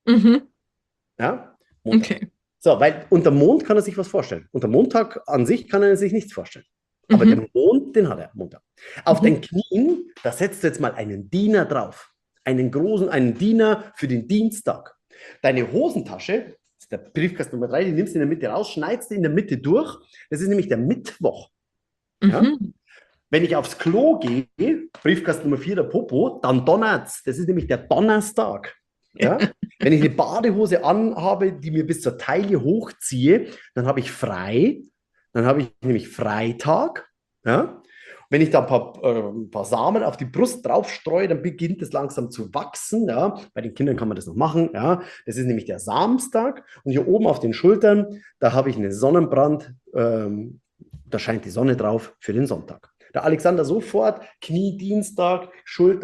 Ja? Montag. Okay. So, weil unter Mond kann er sich was vorstellen. Unter Montag an sich kann er sich nichts vorstellen. Aber den Mond, den hat er Montag. Auf den Knien, da setzt du jetzt mal einen Diener drauf. Einen Diener für den Dienstag. Deine Hosentasche, das ist der Briefkasten Nummer 3, die nimmst du in der Mitte raus, schneidest du in der Mitte durch. Das ist nämlich der Mittwoch. Ja? Wenn ich aufs Klo gehe, Briefkasten Nummer 4, der Popo, dann donnert's. Das ist nämlich der Donnerstag. Ja? Wenn ich eine Badehose anhabe, die mir bis zur Taille hochziehe, dann habe ich frei. Dann habe ich nämlich Freitag. Ja? Wenn ich da ein paar Samen auf die Brust draufstreue, dann beginnt es langsam zu wachsen. Ja? Bei den Kindern kann man das noch machen. Ja? Das ist nämlich der Samstag. Und hier oben auf den Schultern, da habe ich einen Sonnenbrand. Da scheint die Sonne drauf für den Sonntag. Der Alexander sofort, Knie Dienstag, Schulter,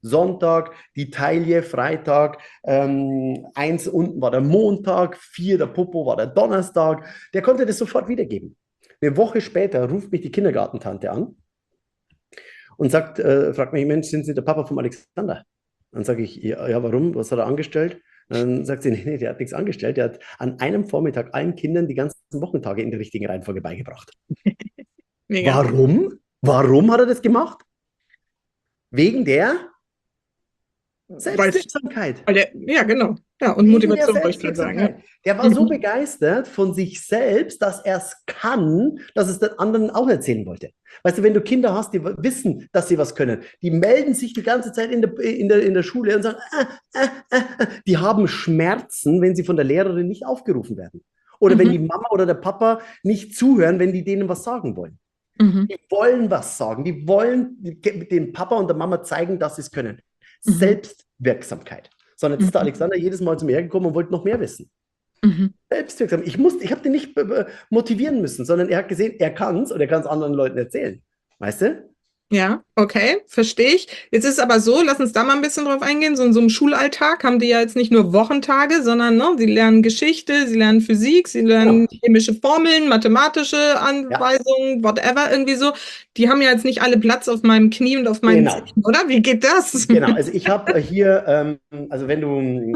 Sonntag, die Taille Freitag, 1 unten war der Montag, 4 der Popo war der Donnerstag. Der konnte das sofort wiedergeben. Eine Woche später ruft mich die Kindergartentante an und fragt mich, Mensch, sind Sie der Papa vom Alexander? Dann sage ich, ja, warum? Was hat er angestellt? Dann sagt sie, nee, der hat nichts angestellt. Der hat an einem Vormittag allen Kindern die ganzen Wochentage in der richtigen Reihenfolge beigebracht. Mega. Warum? Warum hat er das gemacht? Wegen der Selbstwirksamkeit. Ja, genau. Ja, und Wegen Motivation, der wollte ich gerade sagen. Ja. Selbstwirksamkeit. Der war so begeistert von sich selbst, dass er es kann, dass es den anderen auch erzählen wollte. Weißt du, wenn du Kinder hast, die wissen, dass sie was können, die melden sich die ganze Zeit in der Schule und sagen, die haben Schmerzen, wenn sie von der Lehrerin nicht aufgerufen werden. Oder wenn die Mama oder der Papa nicht zuhören, wenn die denen was sagen wollen. Die wollen was sagen. Die wollen dem Papa und der Mama zeigen, dass sie es können. Selbstwirksamkeit. Sondern jetzt ist der Alexander jedes Mal zu mir hergekommen und wollte noch mehr wissen. Selbstwirksam. Ich habe den nicht motivieren müssen, sondern er hat gesehen, er kann es und er kann es anderen Leuten erzählen. Weißt du? Ja, okay, verstehe ich. Jetzt ist es aber so, lass uns da mal ein bisschen drauf eingehen. So in so einem Schulalltag haben die ja jetzt nicht nur Wochentage, sondern sie lernen Geschichte, sie lernen Physik, sie lernen chemische Formeln, mathematische Anweisungen, whatever, irgendwie so. Die haben ja jetzt nicht alle Platz auf meinem Knie und auf meinem Zehen, oder? Wie geht das? Genau, also ich habe hier, also wenn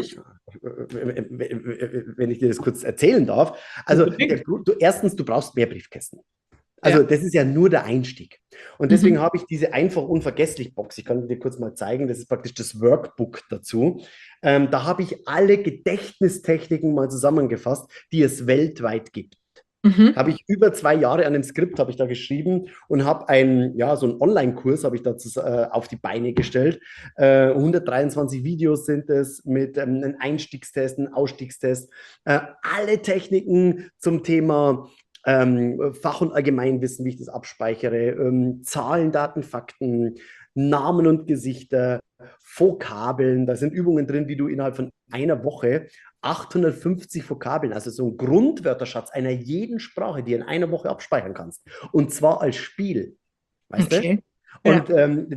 ich dir das kurz erzählen darf, also erstens, du brauchst mehr Briefkästen. Also das ist ja nur der Einstieg. Und deswegen habe ich diese einfach unvergesslich Box. Ich kann dir kurz mal zeigen, das ist praktisch das Workbook dazu. Da habe ich alle Gedächtnistechniken mal zusammengefasst, die es weltweit gibt. Habe ich über 2 Jahre an dem Skript habe ich da geschrieben und habe so einen Online-Kurs habe ich dazu auf die Beine gestellt. 123 Videos sind es mit einem Einstiegstest, einem Ausstiegstest. Alle Techniken zum Thema Fach- und Allgemeinwissen, wie ich das abspeichere, Zahlen, Daten, Fakten, Namen und Gesichter, Vokabeln. Da sind Übungen drin, wie du innerhalb von einer Woche 850 Vokabeln, also so ein Grundwörterschatz einer jeden Sprache, die in einer Woche abspeichern kannst. Und zwar als Spiel. Weißt du? Und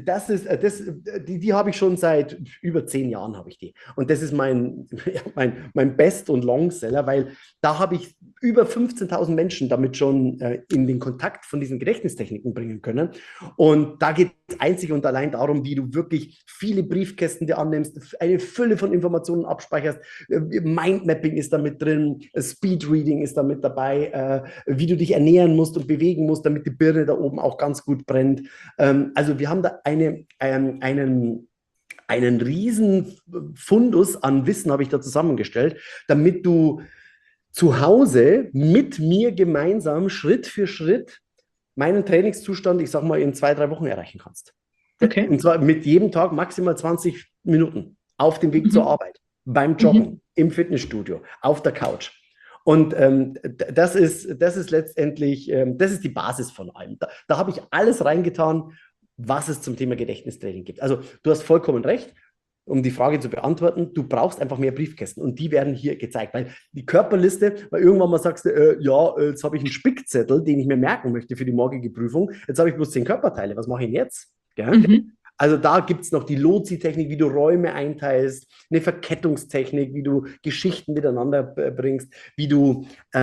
die habe ich schon seit über 10 Jahren habe ich die. Und das ist mein Best- und Longseller, weil da habe ich über 15.000 Menschen damit schon in den Kontakt von diesen Gedächtnistechniken bringen können. Und da geht es einzig und allein darum, wie du wirklich viele Briefkästen dir annimmst, eine Fülle von Informationen abspeicherst. Mindmapping ist da mit drin, Speedreading ist da mit dabei, wie du dich ernähren musst und bewegen musst, damit die Birne da oben auch ganz gut brennt. Also wir haben da einen riesen Fundus an Wissen habe ich da zusammengestellt, damit du zu Hause mit mir gemeinsam Schritt für Schritt meinen Trainingszustand, ich sag mal, in 2, 3 Wochen erreichen kannst. Okay. Und zwar mit jedem Tag maximal 20 Minuten auf dem Weg zur Arbeit, beim Joggen, im Fitnessstudio, auf der Couch. Und das ist letztendlich, das ist die Basis von allem. Da habe ich alles reingetan, was es zum Thema Gedächtnistraining gibt. Also du hast vollkommen recht, um die Frage zu beantworten, du brauchst einfach mehr Briefkästen und die werden hier gezeigt, weil die Körperliste, weil irgendwann mal sagst du, jetzt habe ich einen Spickzettel, den ich mir merken möchte für die morgige Prüfung, jetzt habe ich bloß 10 Körperteile, was mache ich denn jetzt? Ja? Also da gibt es noch die Lozi-Technik, wie du Räume einteilst, eine Verkettungstechnik, wie du Geschichten miteinander bringst, wie du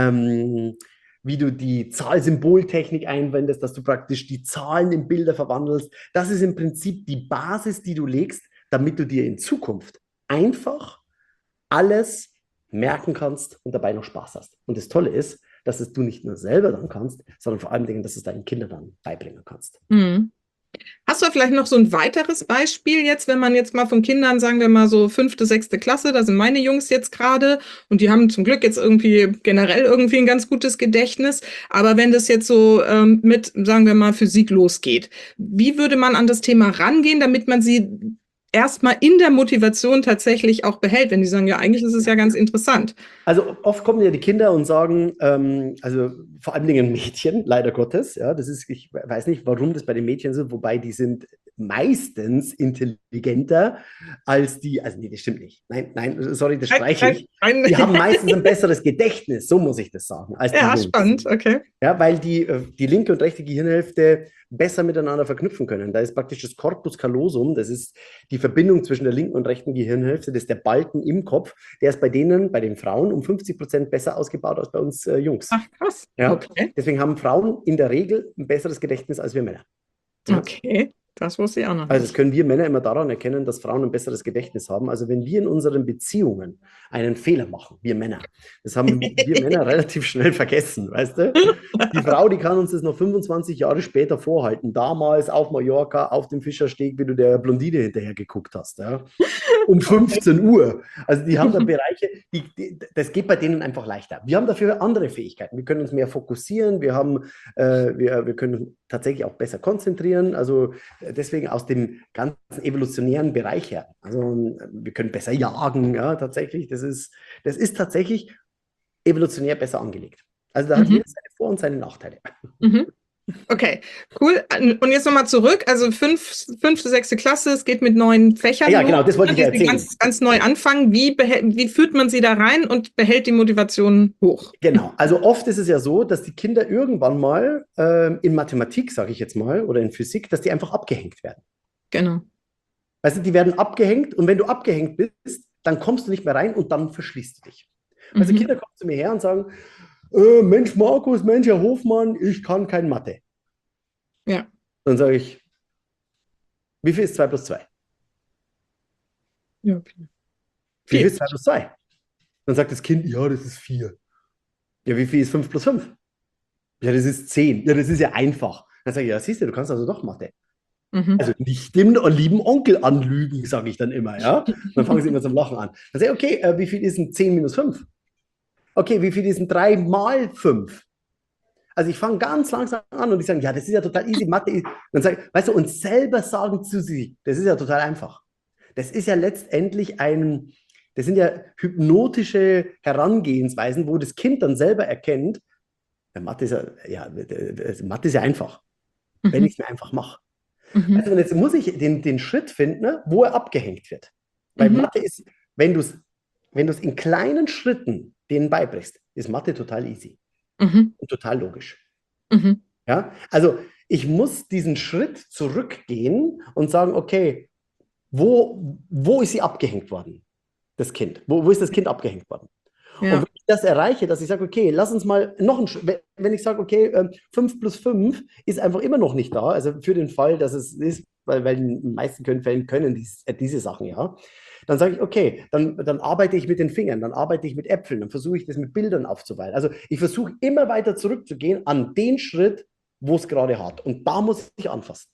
die Zahl-Symbol-Technik einwendest, dass du praktisch die Zahlen in Bilder verwandelst. Das ist im Prinzip die Basis, die du legst, damit du dir in Zukunft einfach alles merken kannst und dabei noch Spaß hast. Und das Tolle ist, dass es du nicht nur selber dann kannst, sondern vor allem, dass es deinen Kindern dann beibringen kannst. Hast du vielleicht noch so ein weiteres Beispiel jetzt, wenn man jetzt mal von Kindern, sagen wir mal so 5., 6. Klasse, da sind meine Jungs jetzt gerade und die haben zum Glück jetzt irgendwie generell irgendwie ein ganz gutes Gedächtnis, aber wenn das jetzt so mit, sagen wir mal, Physik losgeht, wie würde man an das Thema rangehen, damit man sie erstmal in der Motivation tatsächlich auch behält, wenn die sagen, ja, eigentlich ist es ja ganz interessant. Also oft kommen ja die Kinder und sagen, also vor allen Dingen Mädchen, leider Gottes, ja, ich weiß nicht, warum das bei den Mädchen so, wobei die sind meistens intelligenter als die, also nee, das stimmt nicht. Nein, sorry, das streiche ich. Die haben meistens ein besseres Gedächtnis, so muss ich das sagen, als die Ja, Jungs. spannend, okay. Ja, weil die linke und rechte Gehirnhälfte besser miteinander verknüpfen können. Da ist praktisch das Corpus callosum, das ist die Verbindung zwischen der linken und rechten Gehirnhälfte, das ist der Balken im Kopf, der ist bei den Frauen um 50% besser ausgebaut als bei uns Jungs. Ach, krass. Ja? Okay. Deswegen haben Frauen in der Regel ein besseres Gedächtnis als wir Männer. Ja? Okay, das wusste ich auch noch Also nicht. das können wir Männer immer daran erkennen, dass Frauen ein besseres Gedächtnis haben. Also wenn wir in unseren Beziehungen einen Fehler machen, wir Männer, das haben wir Männer relativ schnell vergessen, weißt du? Die Frau, die kann uns das noch 25 Jahre später vorhalten. Damals auf Mallorca, auf dem Fischersteg, wie du der Blondine hinterher geguckt hast. Ja? Um 15 Uhr. Also die haben da Bereiche, das geht bei denen einfach leichter. Wir haben dafür andere Fähigkeiten. Wir können uns mehr fokussieren, wir können tatsächlich auch besser konzentrieren. Also deswegen aus dem ganzen evolutionären Bereich her. Also wir können besser jagen, ja, tatsächlich. Das ist tatsächlich evolutionär besser angelegt. Also da hat jeder seine Vor- und seine Nachteile. Mhm. Okay, cool. Und jetzt nochmal zurück. Also fünfte, sechste Klasse, es geht mit neuen Fächern Ja, los, genau, das wollte ich ja erzählen. ganz neu anfangen. Wie führt man sie da rein und behält die Motivation hoch? Genau, also oft ist es ja so, dass die Kinder irgendwann mal in Mathematik, sage ich jetzt mal, oder in Physik, dass die einfach abgehängt werden. Genau. Weißt du, die werden abgehängt und wenn du abgehängt bist, dann kommst du nicht mehr rein und dann verschließt du dich. Also Kinder kommen zu mir her und sagen, Mensch Markus, Mensch Herr Hofmann, ich kann kein Mathe. Ja. Dann sage ich, wie viel ist 2 plus 2? Ja. Wie viel ist 2 plus 2? Dann sagt das Kind, ja, das ist 4. Ja, wie viel ist 5 plus 5? Ja, das ist 10. Ja, das ist ja einfach. Dann sage ich, ja, siehst du, du kannst also doch Mathe. Also nicht dem lieben Onkel anlügen, sage ich dann immer, ja. Dann fangen sie immer zum Lachen an. Dann sage ich, okay, wie viel ist denn 10 minus 5? Okay, wie viel ist denn 3 mal 5? Also ich fange ganz langsam an und die sagen, ja, das ist ja total easy, Mathe ist. Dann sage ich, weißt du, und selber sagen zu sich, das ist ja total einfach. Das ist ja letztendlich das sind ja hypnotische Herangehensweisen, wo das Kind dann selber erkennt, Mathe ist ja einfach, wenn ich es mir einfach mache. Also und jetzt muss ich den Schritt finden, ne, wo er abgehängt wird. Weil Mathe ist, wenn du es in kleinen Schritten denen beibringst, ist Mathe total easy und total logisch. Ja? Also ich muss diesen Schritt zurückgehen und sagen, okay, wo ist sie abgehängt worden, das Kind? Wo ist das Kind abgehängt worden? Ja. Und wenn ich das erreiche, dass ich sage, okay, lass uns mal noch einen Schritt, wenn ich sage, okay, 5 plus 5 ist einfach immer noch nicht da, also für den Fall, dass es ist, weil in den meisten Fällen können diese Sachen, ja, dann sage ich, okay, dann arbeite ich mit den Fingern, dann arbeite ich mit Äpfeln, dann versuche ich das mit Bildern aufzuweisen. Also ich versuche immer weiter zurückzugehen an den Schritt, wo es gerade hat. Und da muss ich anfassen.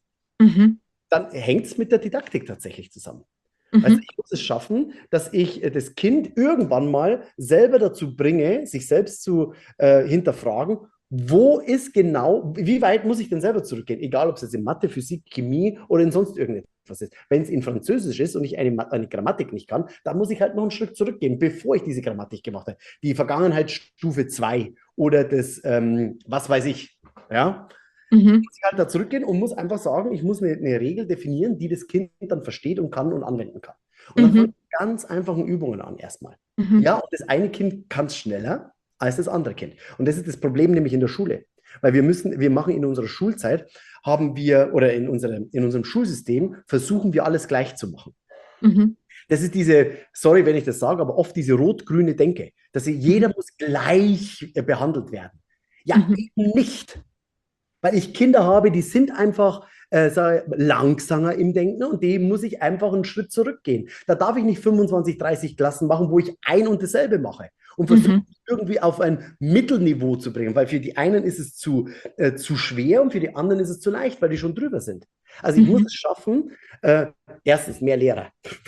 Dann hängt es mit der Didaktik tatsächlich zusammen. Also ich muss es schaffen, dass ich das Kind irgendwann mal selber dazu bringe, sich selbst zu hinterfragen, wo ist genau, wie weit muss ich denn selber zurückgehen? Egal, ob es jetzt in Mathe, Physik, Chemie oder in sonst irgendetwas ist. Wenn es in Französisch ist und ich eine Grammatik nicht kann, dann muss ich halt noch einen Schritt zurückgehen, bevor ich diese Grammatik gemacht habe. Die Vergangenheitsstufe 2 oder das, was weiß ich, ja. Muss ich halt da zurückgehen und muss einfach sagen, ich muss eine Regel definieren, die das Kind dann versteht und kann und anwenden kann. Und dann fange ich mit ganz einfachen Übungen an erstmal. Ja, und das eine Kind kann es schneller als das andere Kind. Und das ist das Problem nämlich in der Schule. Weil wir machen in unserer Schulzeit, oder in unserem Schulsystem, versuchen wir alles gleich zu machen. Das ist sorry, wenn ich das sage, aber oft diese rot-grüne Denke, dass jeder muss gleich behandelt werden. Ja, eben nicht. Weil ich Kinder habe, die sind einfach langsamer im Denken und dem muss ich einfach einen Schritt zurückgehen. Da darf ich nicht 25, 30 Klassen machen, wo ich ein und dasselbe mache und versuche irgendwie auf ein Mittelniveau zu bringen, weil für die einen ist es zu schwer und für die anderen ist es zu leicht, weil die schon drüber sind. Also ich muss es schaffen, erstens mehr Lehrer,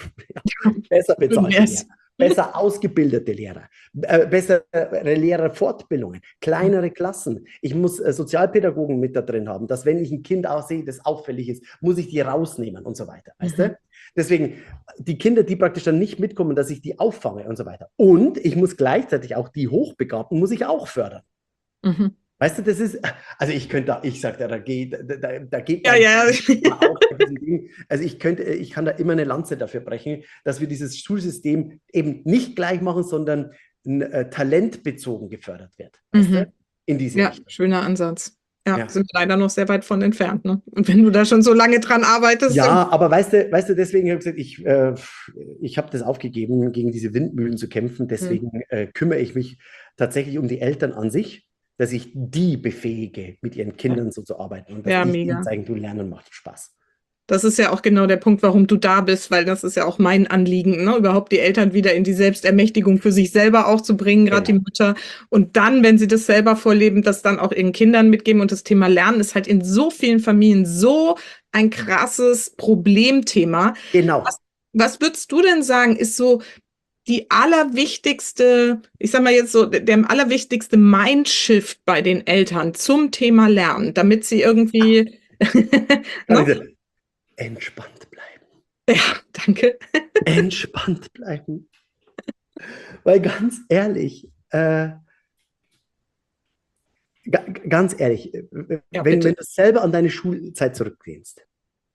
besser bezahlte Lehrer. Besser ausgebildete Lehrer, bessere Lehrerfortbildungen, kleinere Klassen. Ich muss Sozialpädagogen mit da drin haben, dass wenn ich ein Kind auch sehe, das auffällig ist, muss ich die rausnehmen und so weiter. Weißt du? Deswegen die Kinder, die praktisch dann nicht mitkommen, dass ich die auffange und so weiter. Und ich muss gleichzeitig auch die Hochbegabten muss ich auch fördern. Weißt du, das ist, also ich sag da geht Ja, mein ja. auch bei diesem Ding. Also ich kann da immer eine Lanze dafür brechen, dass wir dieses Schulsystem eben nicht gleich machen, sondern talentbezogen gefördert wird. Weißt du? Mhm. In diese Ja, Richtung. schöner Ansatz. Ja, Ja. sind wir leider noch sehr weit von entfernt, ne? Und wenn du da schon so lange dran arbeitest, Ja, aber weißt du, deswegen habe ich gesagt, ich habe das aufgegeben, gegen diese Windmühlen zu kämpfen. Mhm. Deswegen kümmere ich mich tatsächlich um die Eltern an sich, dass ich die befähige, mit ihren Kindern so zu arbeiten und dass Ja, ich ihnen mega. zeigen, du Lernen macht Spaß. Das ist ja auch genau der Punkt, warum du da bist, weil das ist ja auch mein Anliegen, ne? Überhaupt die Eltern wieder in die Selbstermächtigung für sich selber auch zu bringen, gerade die Genau. Mütter. Und dann, wenn sie das selber vorleben, das dann auch ihren Kindern mitgeben. Und das Thema Lernen ist halt in so vielen Familien so ein krasses Problemthema. Was, Genau. was würdest du denn sagen, ist so die allerwichtigste, ich sag mal jetzt so, der allerwichtigste Mindshift bei den Eltern zum Thema Lernen, damit sie irgendwie, ne? Also, entspannt bleiben. Ja, danke. Entspannt bleiben. Weil ganz ehrlich, Ja, wenn bitte. du selber an deine Schulzeit zurückgehst,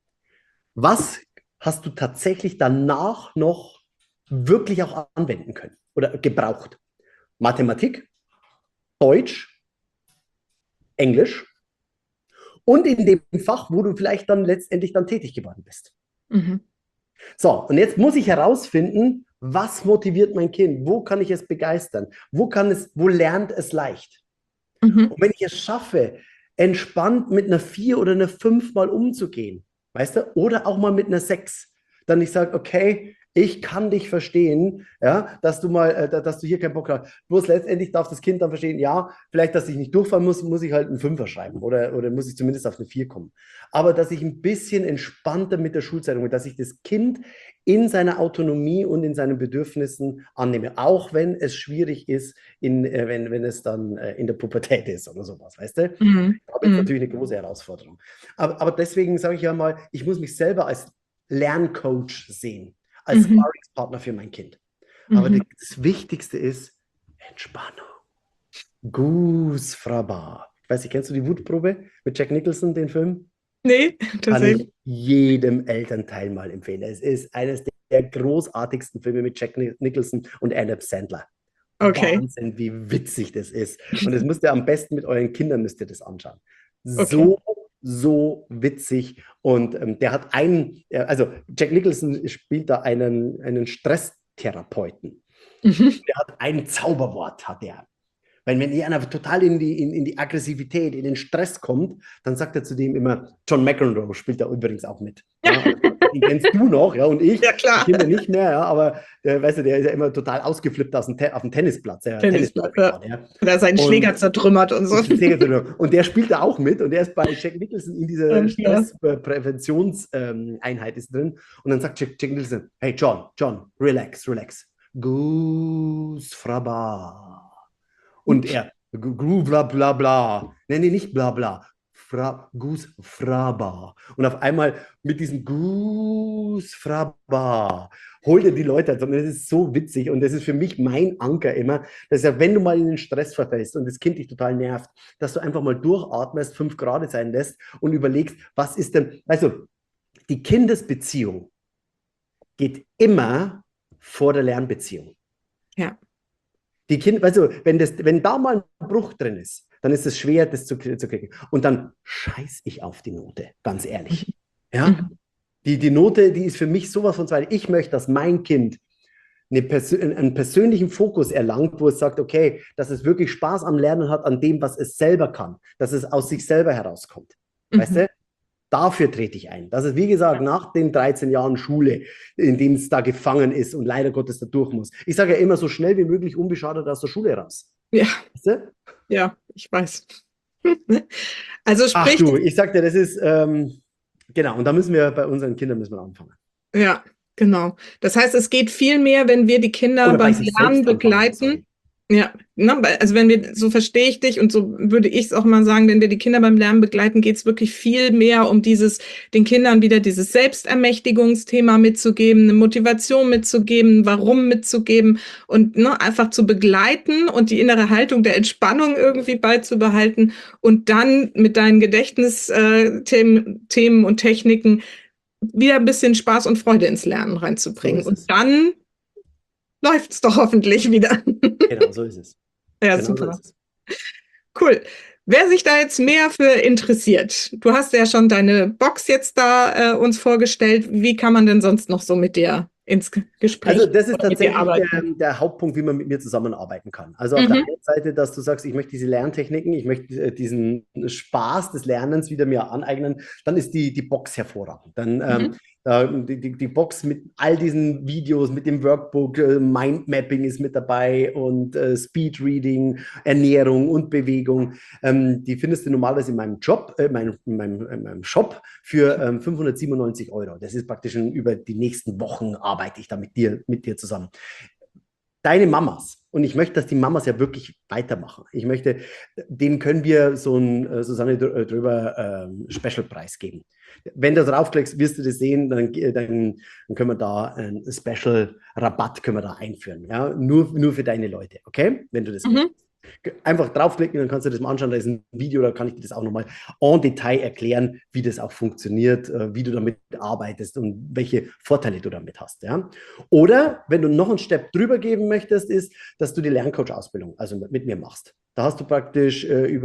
was hast du tatsächlich danach noch wirklich auch anwenden können oder gebraucht? Mathematik, Deutsch, Englisch und in dem Fach, wo du vielleicht dann letztendlich dann tätig geworden bist. Mhm. So, und jetzt muss ich herausfinden, was motiviert mein Kind? Wo kann ich es begeistern? Wo lernt es leicht? Mhm. Und wenn ich es schaffe, entspannt mit einer 4 oder einer 5 mal umzugehen, weißt du, oder auch mal mit einer 6, dann ich sage, okay, ich kann dich verstehen, ja, dass du hier keinen Bock hast. Bloß letztendlich darf das Kind dann verstehen, ja, vielleicht, dass ich nicht durchfallen muss ich halt einen Fünfer schreiben oder muss ich zumindest auf eine 4 kommen. Aber dass ich ein bisschen entspannter mit der Schulzeit umgehe, dass ich das Kind in seiner Autonomie und in seinen Bedürfnissen annehme, auch wenn es schwierig ist, wenn es dann in der Pubertät ist oder sowas, weißt du? Mhm. Da habe ich Mhm. natürlich eine große Herausforderung. Aber deswegen sage ich ja mal, ich muss mich selber als Lerncoach sehen, als Mhm. Sparringspartner für mein Kind. Aber Mhm. das Wichtigste ist Entspannung. Goose Fraba. Ich weiß nicht, kennst du die Wutprobe mit Jack Nicholson, den Film? Nee, Kann tatsächlich. ich jedem Elternteil mal empfehlen. Es ist eines der großartigsten Filme mit Jack Nicholson und Adam Sandler. Okay, Wahnsinn, wie witzig das ist. Und das müsst ihr am besten mit euren Kindern müsst ihr das anschauen. okay. So witzig. Und der hat also Jack Nicholson spielt da einen Stresstherapeuten. Mhm. Der hat ein Zauberwort, hat er. Weil wenn einer total in die Aggressivität, in den Stress kommt, dann sagt er zu dem immer, John McEnroe spielt da übrigens auch mit. Ja, den kennst du noch, ja, und Ja, die klar. Kinder nicht mehr, ja, aber weißt du, der ist ja immer total ausgeflippt auf dem Tennisplatz, der Tennisball, Tennisprofi ja. war der. Oder seinen Und Schläger zertrümmert und so. und der spielt da auch mit und der ist bei Jack Nicholson in dieser Ja. Stresspräventionseinheit ist drin und dann sagt Jack Nicholson, hey John, relax. Goose Fraba. Und er, bla bla bla. Nee, nicht bla bla. Gus Fraba. Und auf einmal mit diesem Gus Fraba holt er die Leute. Und das ist so witzig. Und das ist für mich mein Anker immer, dass ja, wenn du mal in den Stress verfällst und das Kind dich total nervt, dass du einfach mal durchatmest, 5 Grad sein lässt und überlegst, was ist denn, also die Kindesbeziehung geht immer vor der Lernbeziehung. Ja. Die Kinder, also wenn da mal ein Bruch drin ist, dann ist es schwer, das zu kriegen. Und dann scheiß ich auf die Note, ganz ehrlich. Ja? Mhm. Die Note, die ist für mich sowas von zweitig. Ich möchte, dass mein Kind einen persönlichen Fokus erlangt, wo es sagt, okay, dass es wirklich Spaß am Lernen hat, an dem, was es selber kann, dass es aus sich selber herauskommt. Weißt Mhm. du? Dafür trete ich ein. Das ist, wie gesagt, nach den 13 Jahren Schule, in dem es da gefangen ist und leider Gottes da durch muss. Ich sage ja immer, so schnell wie möglich unbeschadet aus der Schule raus. Ja, Weißt du? ja, ich weiß. Also Ach sprich, du, ich sag dir, das ist, genau, und da müssen wir bei unseren Kindern müssen wir anfangen. ja, genau. Das heißt, es geht viel mehr, wenn wir die Kinder Oder bei beim sich Lernen selbst anfangen, begleiten. sorry. Ja, ne, also wenn wir, so verstehe ich dich und so würde ich es auch mal sagen, wenn wir die Kinder beim Lernen begleiten, geht es wirklich viel mehr um den Kindern wieder dieses Selbstermächtigungsthema mitzugeben, eine Motivation mitzugeben, Warum mitzugeben und ne, einfach zu begleiten und die innere Haltung der Entspannung irgendwie beizubehalten und dann mit deinen Gedächtnisthemen und Techniken wieder ein bisschen Spaß und Freude ins Lernen So reinzubringen. ist Und es. dann läuft es doch hoffentlich wieder. Genau, so ist es. Ja, Genau so super. ist es. Cool. Wer sich da jetzt mehr für interessiert, du hast ja schon deine Box jetzt da uns vorgestellt. Wie kann man denn sonst noch so mit dir ins Also Gespräch das ist oder mit dir tatsächlich arbeiten? der Hauptpunkt, wie man mit mir zusammenarbeiten kann. Also auf der Mhm. einen Seite, dass du sagst, ich möchte diese Lerntechniken, ich möchte diesen Spaß des Lernens wieder mir aneignen, dann ist die Box hervorragend. Dann Mhm. die Box mit all diesen Videos, mit dem Workbook, Mindmapping ist mit dabei und Speedreading, Ernährung und Bewegung. Die findest du normalerweise in meinem Job, in meinem Shop für 597 Euro. Das ist praktisch über die nächsten Wochen arbeite ich da mit dir zusammen. Deine Mamas, und ich möchte, dass die Mamas ja wirklich weitermachen. Ich möchte, denen können wir so einen Susanne drüber Special-Preis geben. Wenn du draufklickst, wirst du das sehen, dann können wir da einen Special-Rabatt können wir da einführen. Ja? Nur für deine Leute, okay? Wenn du das Mhm. möchtest. Einfach draufklicken, dann kannst du das mal anschauen. Da ist ein Video, da kann ich dir das auch nochmal en Detail erklären, wie das auch funktioniert, wie du damit arbeitest und welche Vorteile du damit hast. Ja? Oder wenn du noch einen Step drüber geben möchtest, ist, dass du die Lerncoach-Ausbildung also mit mir machst. Da hast du praktisch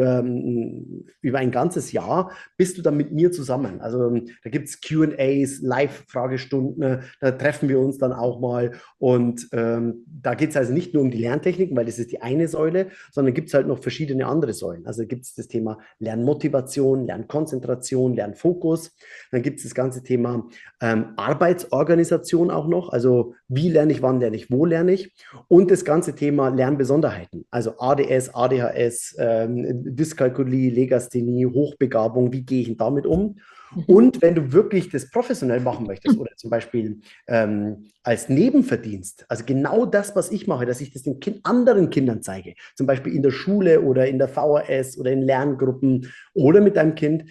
über ein ganzes Jahr bist du dann mit mir zusammen. Also da gibt es QAs, Live-Fragestunden, da treffen wir uns dann auch mal. Und da geht es also nicht nur um die Lerntechniken, weil das ist die eine Säule, sondern gibt es halt noch verschiedene andere Säulen. Also gibt es das Thema Lernmotivation, Lernkonzentration, Lernfokus. Dann gibt es das ganze Thema Arbeitsorganisation auch noch. Also wie lerne ich, wann lerne ich, wo lerne ich. Und das ganze Thema Lernbesonderheiten. Also ADS, ADHS, Dyskalkulie, Legasthenie, Hochbegabung. Wie gehe ich damit um? Mhm. Und wenn du wirklich das professionell machen möchtest oder zum Beispiel als Nebenverdienst, also genau das, was ich mache, dass ich das den anderen Kindern zeige, zum Beispiel in der Schule oder in der VHS oder in Lerngruppen oder mit deinem Kind,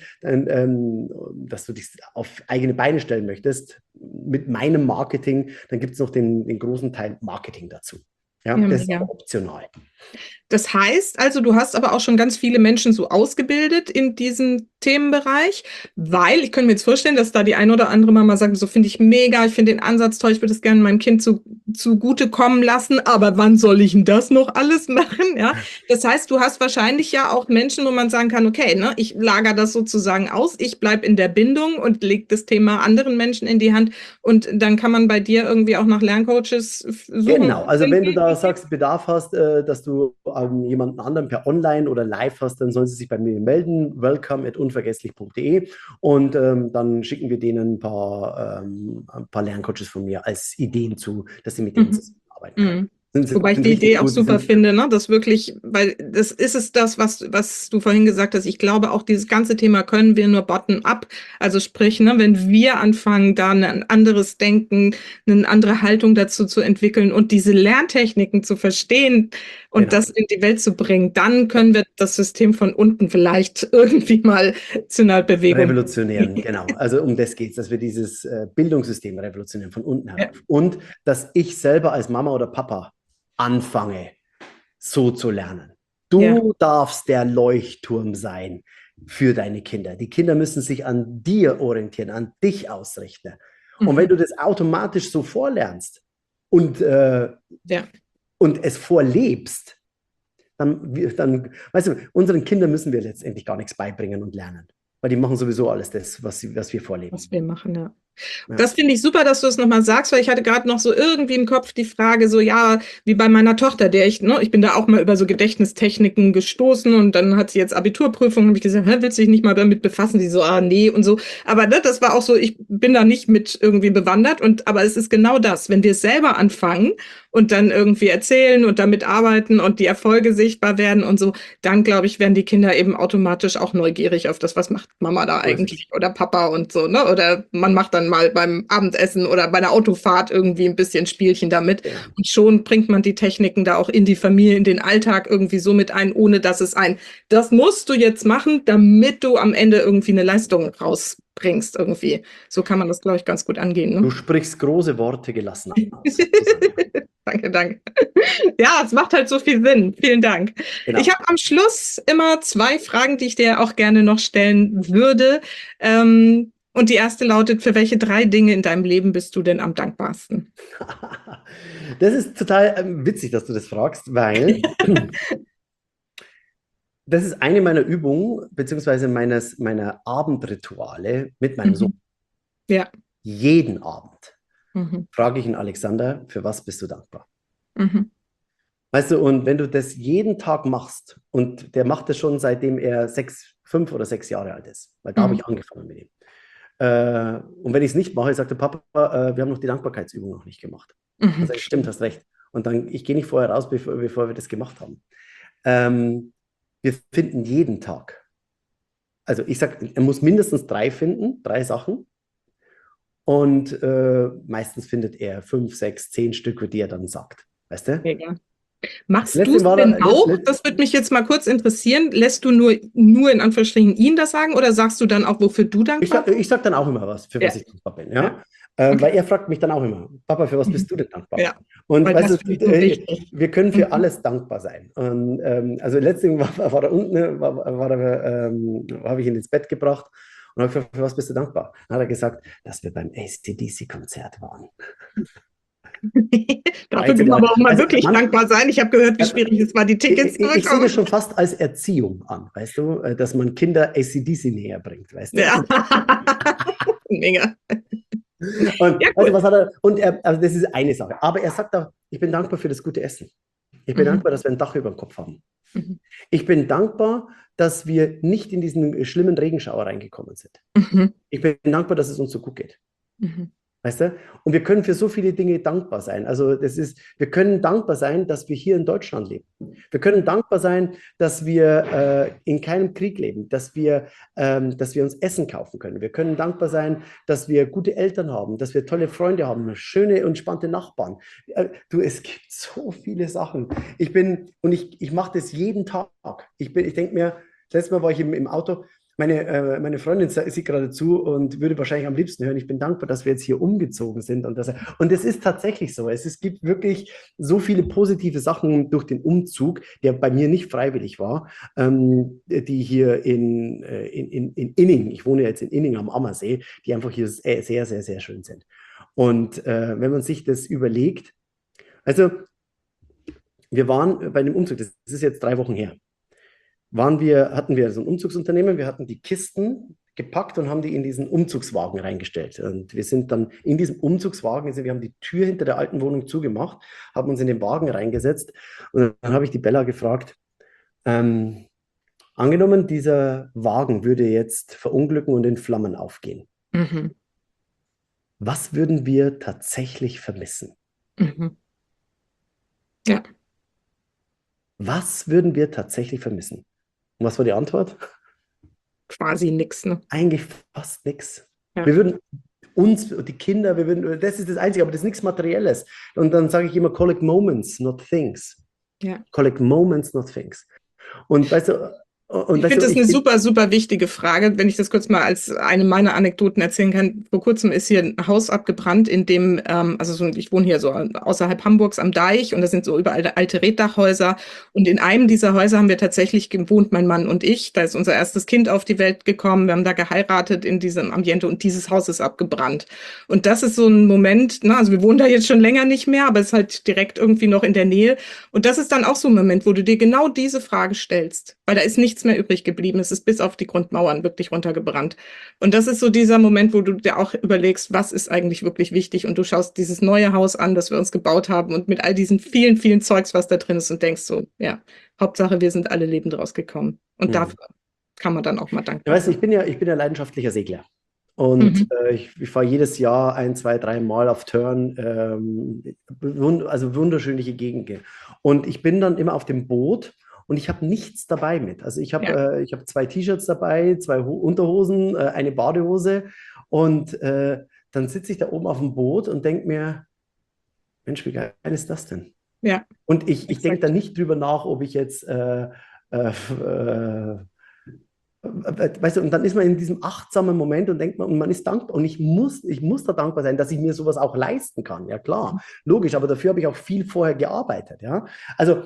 dass du dich auf eigene Beine stellen möchtest, mit meinem Marketing, dann gibt es noch den großen Teil Marketing dazu. Ja, Ja, das ist mega. aber optional. Das heißt also, du hast aber auch schon ganz viele Menschen so ausgebildet in diesem Themenbereich, weil ich könnte mir jetzt vorstellen, dass da die eine oder andere Mama sagt, so finde ich mega, ich finde den Ansatz toll, ich würde es gerne meinem Kind zugute kommen lassen, aber wann soll ich denn das noch alles machen? Ja, das heißt, du hast wahrscheinlich ja auch Menschen, wo man sagen kann, okay, ne, ich lagere das sozusagen aus, ich bleibe in der Bindung und lege das Thema anderen Menschen in die Hand und dann kann man bei dir irgendwie auch nach Lerncoaches suchen. Genau, also wenn du da sagst, Bedarf hast, dass du jemanden anderen per Online oder live hast, dann sollen sie sich bei mir melden, welcome@unvergesslich.de und dann schicken wir denen ein paar Lerncoaches von mir als Ideen zu, dass sie mit denen Mhm. zusammenarbeiten können. Mhm. Wobei ich Sind die richtig Idee auch gut, die super sind finde, ne? Das wirklich, weil das ist es das, was du vorhin gesagt hast. Ich glaube auch, dieses ganze Thema können wir nur bottom-up. Also sprich, ne, wenn wir anfangen, da ein anderes Denken, eine andere Haltung dazu zu entwickeln und diese Lerntechniken zu verstehen und genau. das in die Welt zu bringen, dann können wir das System von unten vielleicht irgendwie mal zu einer Bewegung. Revolutionieren, genau. Also um das geht es, dass wir dieses Bildungssystem revolutionieren von unten Ja. herauf. Und dass ich selber als Mama oder Papa anfange, so zu lernen. Ja. Du darfst der Leuchtturm sein für deine Kinder. Die Kinder müssen sich an dir orientieren, an dich ausrichten. Und wenn Mhm. du das automatisch so vorlernst und, Ja. und es vorlebst, dann, weißt du, unseren Kindern müssen wir letztendlich gar nichts beibringen und lernen. Weil die machen sowieso alles das, was wir vorleben. Was wir machen, ja. Ja. Das finde ich super, dass du es nochmal sagst, weil ich hatte gerade noch so irgendwie im Kopf die Frage, so ja, wie bei meiner Tochter, ich bin da auch mal über so Gedächtnistechniken gestoßen und dann hat sie jetzt Abiturprüfung und habe ich gesagt, willst du dich nicht mal damit befassen? Die so, nee und so. Aber ne, das war auch so, ich bin da nicht mit irgendwie bewandert aber es ist genau das, wenn wir es selber anfangen und dann irgendwie erzählen und damit arbeiten und die Erfolge sichtbar werden und so, dann glaube ich, werden die Kinder eben automatisch auch neugierig auf das, was macht Mama da So ist es. eigentlich oder Papa und so, ne? Oder man macht dann mal beim Abendessen oder bei der Autofahrt irgendwie ein bisschen Spielchen damit. Genau. Und schon bringt man die Techniken da auch in die Familie, in den Alltag irgendwie so mit ein, ohne dass es das musst du jetzt machen, damit du am Ende irgendwie eine Leistung rausbringst irgendwie. So kann man das, glaube ich, ganz gut angehen, Du ne? sprichst große Worte gelassen aus, Susanne. Danke, danke. Ja, es macht halt so viel Sinn. Vielen Dank. Ich Genau. habe am Schluss immer 2 Fragen, die ich dir auch gerne noch stellen würde. Und die erste lautet: Für welche 3 Dinge in deinem Leben bist du denn am dankbarsten? Das ist total witzig, dass du das fragst, weil das ist eine meiner Übungen, beziehungsweise meiner Abendrituale mit meinem Sohn. Mhm. Ja. Jeden Abend Mhm. frage ich ihn, Alexander, für was bist du dankbar? Mhm. Weißt du, und wenn du das jeden Tag machst, und der macht das schon seitdem er 5 oder 6 Jahre alt ist, weil da habe Mhm. ich angefangen mit ihm. Und wenn ich es nicht mache, sagt der Papa, wir haben noch die Dankbarkeitsübung noch nicht gemacht. Dann Mhm. sage ich, stimmt, hast recht. Und dann, ich gehe nicht vorher raus, bevor wir das gemacht haben. Wir finden jeden Tag. Also ich sage, er muss mindestens 3 finden, 3 Sachen. Und meistens findet er 5, 6, 10 Stücke, die er dann sagt. Weißt du? Mega. Machst du Letztens es war denn er, auch? Das würde mich jetzt mal kurz interessieren. Lässt du nur in Anführungsstrichen ihn das sagen oder sagst du dann auch, wofür du dankbar bist? ich sag dann auch immer was, für was Ja, ich dankbar bin. ja, Ja? okay. Weil er fragt mich dann auch immer, Papa, für was Mhm. bist du denn dankbar? Ja, Und weil weißt das finde ich du, so wichtig. wir können für Mhm. alles dankbar sein. Und, also letztens war er unten, habe ich ihn ins Bett gebracht und habe gefragt, für was bist du dankbar? Dann hat er gesagt, dass wir beim AC/DC-Konzert waren. Dafür 13 kann man Jahre. aber auch mal Also wirklich man, dankbar sein. Ich habe gehört, wie schwierig es war, die Tickets zu ich sehe das bekommen. schon fast als Erziehung an, weißt du, dass man Kinder AC/DC näher bringt, weißt du? Ja. Mega. Und Ja, also cool. was hat er, und er, also das ist eine Sache. Aber er sagt auch, ich bin dankbar für das gute Essen. Ich bin Mhm. dankbar, dass wir ein Dach über dem Kopf haben. Mhm. Ich bin dankbar, dass wir nicht in diesen schlimmen Regenschauer reingekommen sind. Mhm. Ich bin dankbar, dass es uns so gut geht. Mhm. Weißt du? Und wir können für so viele Dinge dankbar sein. Also wir können dankbar sein, dass wir hier in Deutschland leben. Wir können dankbar sein, dass wir in keinem Krieg leben, dass wir uns Essen kaufen können. Wir können dankbar sein, dass wir gute Eltern haben, dass wir tolle Freunde haben, schöne und entspannte Nachbarn. Es gibt so viele Sachen. Ich mache das jeden Tag. Ich denke mir, letztes Mal war ich im Auto. Meine Freundin sieht gerade zu und würde wahrscheinlich am liebsten hören, ich bin dankbar, dass wir jetzt hier umgezogen sind. Und es ist tatsächlich so. Es gibt wirklich so viele positive Sachen durch den Umzug, der bei mir nicht freiwillig war, die hier in Inning, ich wohne jetzt in Inning am Ammersee, die einfach hier sehr, sehr, sehr schön sind. Und wenn man sich das überlegt, also wir waren bei dem Umzug, das ist jetzt 3 Wochen her, hatten wir so ein Umzugsunternehmen, wir hatten die Kisten gepackt und haben die in diesen Umzugswagen reingestellt. Und wir sind dann in diesem Umzugswagen, also wir haben die Tür hinter der alten Wohnung zugemacht, haben uns in den Wagen reingesetzt und dann habe ich die Bella gefragt, angenommen, dieser Wagen würde jetzt verunglücken und in Flammen aufgehen. Mhm. Was würden wir tatsächlich vermissen? Mhm. Ja. Was würden wir tatsächlich vermissen? Und was war die Antwort? Quasi nix, ne? Eigentlich fast nichts. Ja. Wir würden uns, die Kinder, das ist das Einzige, aber das ist nichts Materielles. Und dann sage ich immer, collect moments, not things. Ja. Collect moments, not things. Und weißt du, Ich finde das eine super, super wichtige Frage, wenn ich das kurz mal als eine meiner Anekdoten erzählen kann. Vor kurzem ist hier ein Haus abgebrannt, in dem, ich wohne hier so außerhalb Hamburgs am Deich und da sind so überall alte Reetdachhäuser. Und in einem dieser Häuser haben wir tatsächlich gewohnt, mein Mann und ich. Da ist unser erstes Kind auf die Welt gekommen. Wir haben da geheiratet in diesem Ambiente und dieses Haus ist abgebrannt. Und das ist so ein Moment, ne, also wir wohnen da jetzt schon länger nicht mehr, aber es ist halt direkt irgendwie noch in der Nähe. Und das ist dann auch so ein Moment, wo du dir genau diese Frage stellst, weil da ist nichts mehr übrig geblieben. Es ist bis auf die Grundmauern wirklich runtergebrannt. Und das ist so dieser Moment, wo du dir auch überlegst, was ist eigentlich wirklich wichtig? Und du schaust dieses neue Haus an, das wir uns gebaut haben und mit all diesen vielen, vielen Zeugs, was da drin ist und denkst so, ja, Hauptsache, wir sind alle lebend rausgekommen. Und dafür kann man dann auch mal Ja, dankbar weißt du, sein. ich bin ja leidenschaftlicher Segler. Und ich fahre jedes Jahr 1, 2, 3 Mal auf Törn, also wunderschöne Gegenden. Und ich bin dann immer auf dem Boot und ich habe nichts dabei mit. Also ich habe 2 T-Shirts dabei, 2 Unterhosen, eine Badehose und dann sitze ich da oben auf dem Boot und denke mir, Mensch, wie geil ist das denn? Ja. Und ich denke da nicht drüber nach, ob ich jetzt, weißt du, und dann ist man in diesem achtsamen Moment und denkt man, und man ist dankbar. Und ich muss da dankbar sein, dass ich mir sowas auch leisten kann. Ja, klar, logisch, aber dafür habe ich auch viel vorher gearbeitet. Ja, also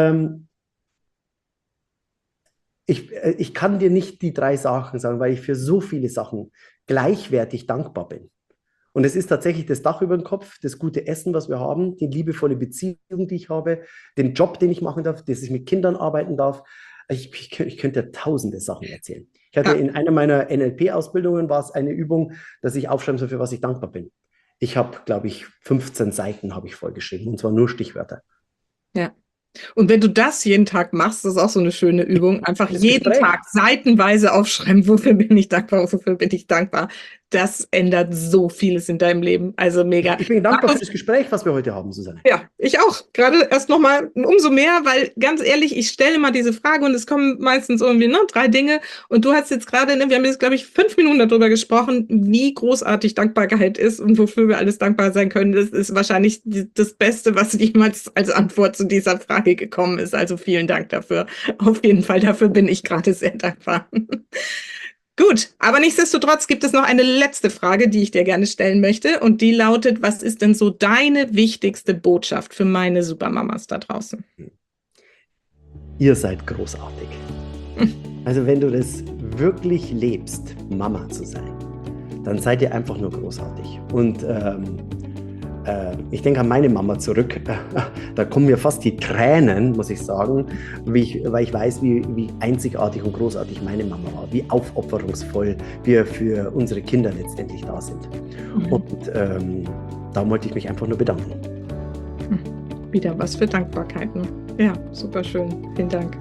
ich kann dir nicht die 3 Sachen sagen, weil ich für so viele Sachen gleichwertig dankbar bin. Und es ist tatsächlich das Dach über dem Kopf, das gute Essen, was wir haben, die liebevolle Beziehung, die ich habe, den Job, den ich machen darf, dass ich mit Kindern arbeiten darf. Ich könnte dir tausende Sachen erzählen. Ich hatte in einer meiner NLP-Ausbildungen war es eine Übung, dass ich aufschreiben soll, für was ich dankbar bin. Ich habe, glaube ich, 15 Seiten habe ich vollgeschrieben und zwar nur Stichwörter. Ja. Und wenn du das jeden Tag machst, das ist auch so eine schöne Übung, einfach jeden Tag seitenweise aufschreiben, wofür bin ich dankbar, wofür bin ich dankbar. Das ändert so vieles in deinem Leben. Also mega. Ich bin dankbar für das Gespräch, was wir heute haben, Susanne. Ja, ich auch. Gerade erst nochmal umso mehr, weil ganz ehrlich, ich stelle mal diese Frage und es kommen meistens irgendwie 3 Dinge. Und du hast jetzt gerade, wir haben jetzt, glaube ich, 5 Minuten darüber gesprochen, wie großartig Dankbarkeit ist und wofür wir alles dankbar sein können. Das ist wahrscheinlich das Beste, was jemals als Antwort zu dieser Frage gekommen ist. Also vielen Dank dafür. Auf jeden Fall, dafür bin ich gerade sehr dankbar. Gut, aber nichtsdestotrotz gibt es noch eine letzte Frage, die ich dir gerne stellen möchte. Und die lautet, was ist denn so deine wichtigste Botschaft für meine Supermamas da draußen? Ihr seid großartig. Also wenn du das wirklich lebst, Mama zu sein, dann seid ihr einfach nur großartig. Und ich denke an meine Mama zurück. Da kommen mir fast die Tränen, muss ich sagen, weil ich weiß, wie einzigartig und großartig meine Mama war, wie aufopferungsvoll wir für unsere Kinder letztendlich da sind. Und da wollte ich mich einfach nur bedanken. Wieder was für Dankbarkeiten. Ja, super schön. Vielen Dank.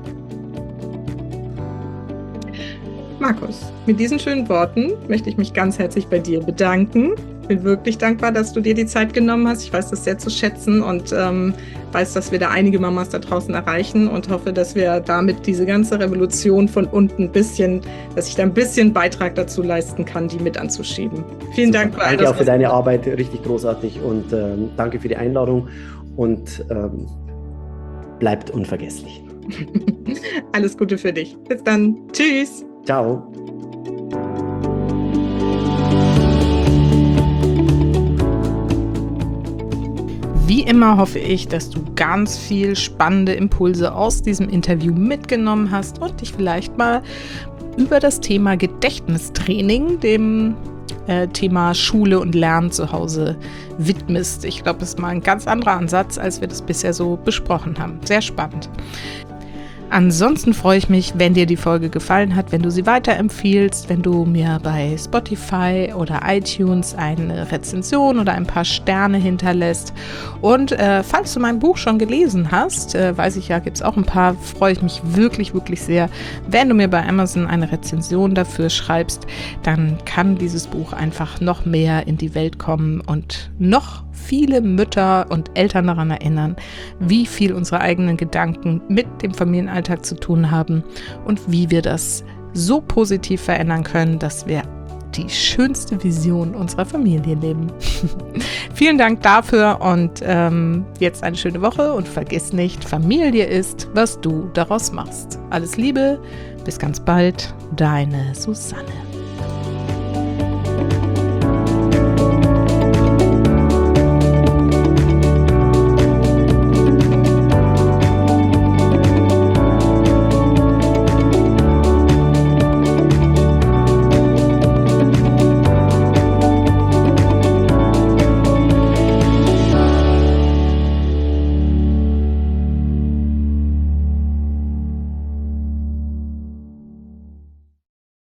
Markus, mit diesen schönen Worten möchte ich mich ganz herzlich bei dir bedanken. Ich bin wirklich dankbar, dass du dir die Zeit genommen hast. Ich weiß das sehr zu schätzen und weiß, dass wir da einige Mamas da draußen erreichen und hoffe, dass wir damit diese ganze Revolution von unten dass ich da ein bisschen Beitrag dazu leisten kann, die mit anzuschieben. Vielen Dank für all das. Danke auch für deine Arbeit, richtig großartig und danke für die Einladung und bleibt unvergesslich. Alles Gute für dich. Bis dann. Tschüss. Ciao. Wie immer hoffe ich, dass du ganz viel spannende Impulse aus diesem Interview mitgenommen hast und dich vielleicht mal über das Thema Gedächtnistraining, dem Thema Schule und Lernen zu Hause widmest. Ich glaube, das ist mal ein ganz anderer Ansatz, als wir das bisher so besprochen haben. Sehr spannend. Ansonsten freue ich mich, wenn dir die Folge gefallen hat, wenn du sie weiterempfiehlst, wenn du mir bei Spotify oder iTunes eine Rezension oder ein paar Sterne hinterlässt. Und falls du mein Buch schon gelesen hast, weiß ich ja, gibt es auch ein paar, freue ich mich wirklich, wirklich sehr. Wenn du mir bei Amazon eine Rezension dafür schreibst, dann kann dieses Buch einfach noch mehr in die Welt kommen und noch viele Mütter und Eltern daran erinnern, wie viel unsere eigenen Gedanken mit dem Familienalltag zu tun haben und wie wir das so positiv verändern können, dass wir die schönste Vision unserer Familie leben. Vielen Dank dafür und jetzt eine schöne Woche und vergiss nicht, Familie ist, was du daraus machst. Alles Liebe, bis ganz bald, deine Susanne.